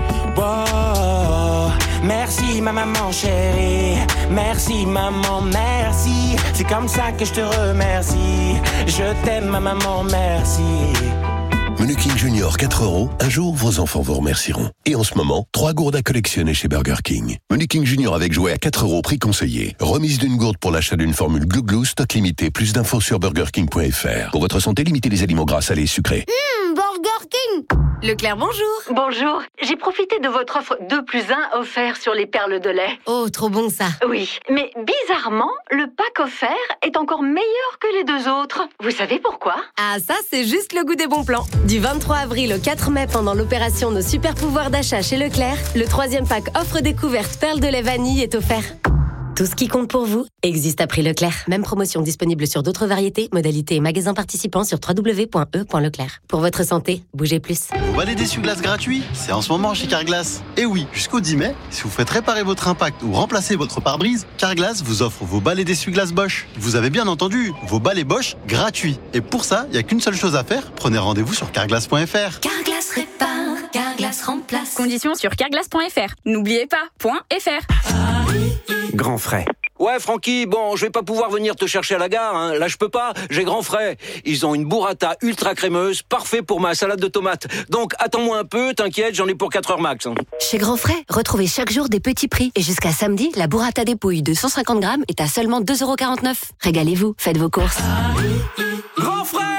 Wow. Merci ma maman chérie. Merci maman, merci. C'est comme ça que je te remercie. Je t'aime ma maman, merci. Menu King Junior quatre euros, un jour vos enfants vous remercieront. Et en ce moment, trois gourdes à collectionner chez Burger King. Menu King Junior avec jouet à quatre euros, prix conseillé. Remise d'une gourde pour l'achat d'une formule Glou Glou, stock limité. Plus d'infos sur burger king point f r. Pour votre santé, limitez les aliments gras, salés et sucrés. Mmh, Burger King. Leclerc, bonjour. Bonjour, j'ai profité de votre offre deux plus un offert sur les perles de lait. Oh, trop bon ça. Oui, mais bizarrement, le pack offert est encore meilleur que les deux autres. Vous savez pourquoi? Ah, ça, c'est juste le goût des bons plans. Du vingt-trois avril au quatre mai, pendant l'opération Nos super pouvoirs d'achat chez Leclerc, le troisième pack offre découverte perles de lait vanille est offert. Tout ce qui compte pour vous existe à prix Leclerc. Même promotion disponible sur d'autres variétés, modalités et magasins participants sur w w w point e point leclerc. Pour votre santé, bougez plus. Vos balais d'essuie-glace gratuits, c'est en ce moment chez Carglass. Et oui, jusqu'au dix mai, si vous faites réparer votre impact ou remplacer votre pare-brise, Carglass vous offre vos balais d'essuie-glace Bosch. Vous avez bien entendu, vos balais Bosch gratuits. Et pour ça, il n'y a qu'une seule chose à faire, prenez rendez-vous sur carglass point f r. Carglass répare, Carglass remplace. Conditions sur carglass point f r. N'oubliez pas, point .fr. Grand frais. Ouais, Francky, bon, je vais pas pouvoir venir te chercher à la gare, hein. Là, je peux pas, j'ai grand frais. Ils ont une burrata ultra crémeuse, parfait pour ma salade de tomates. Donc, attends-moi un peu, t'inquiète, j'en ai pour quatre heures max. Hein. Chez Grand Frais, retrouvez chaque jour des petits prix. Et jusqu'à samedi, la burrata dépouille de cent cinquante grammes est à seulement deux euros quarante-neuf. Régalez-vous, faites vos courses. Grand frais!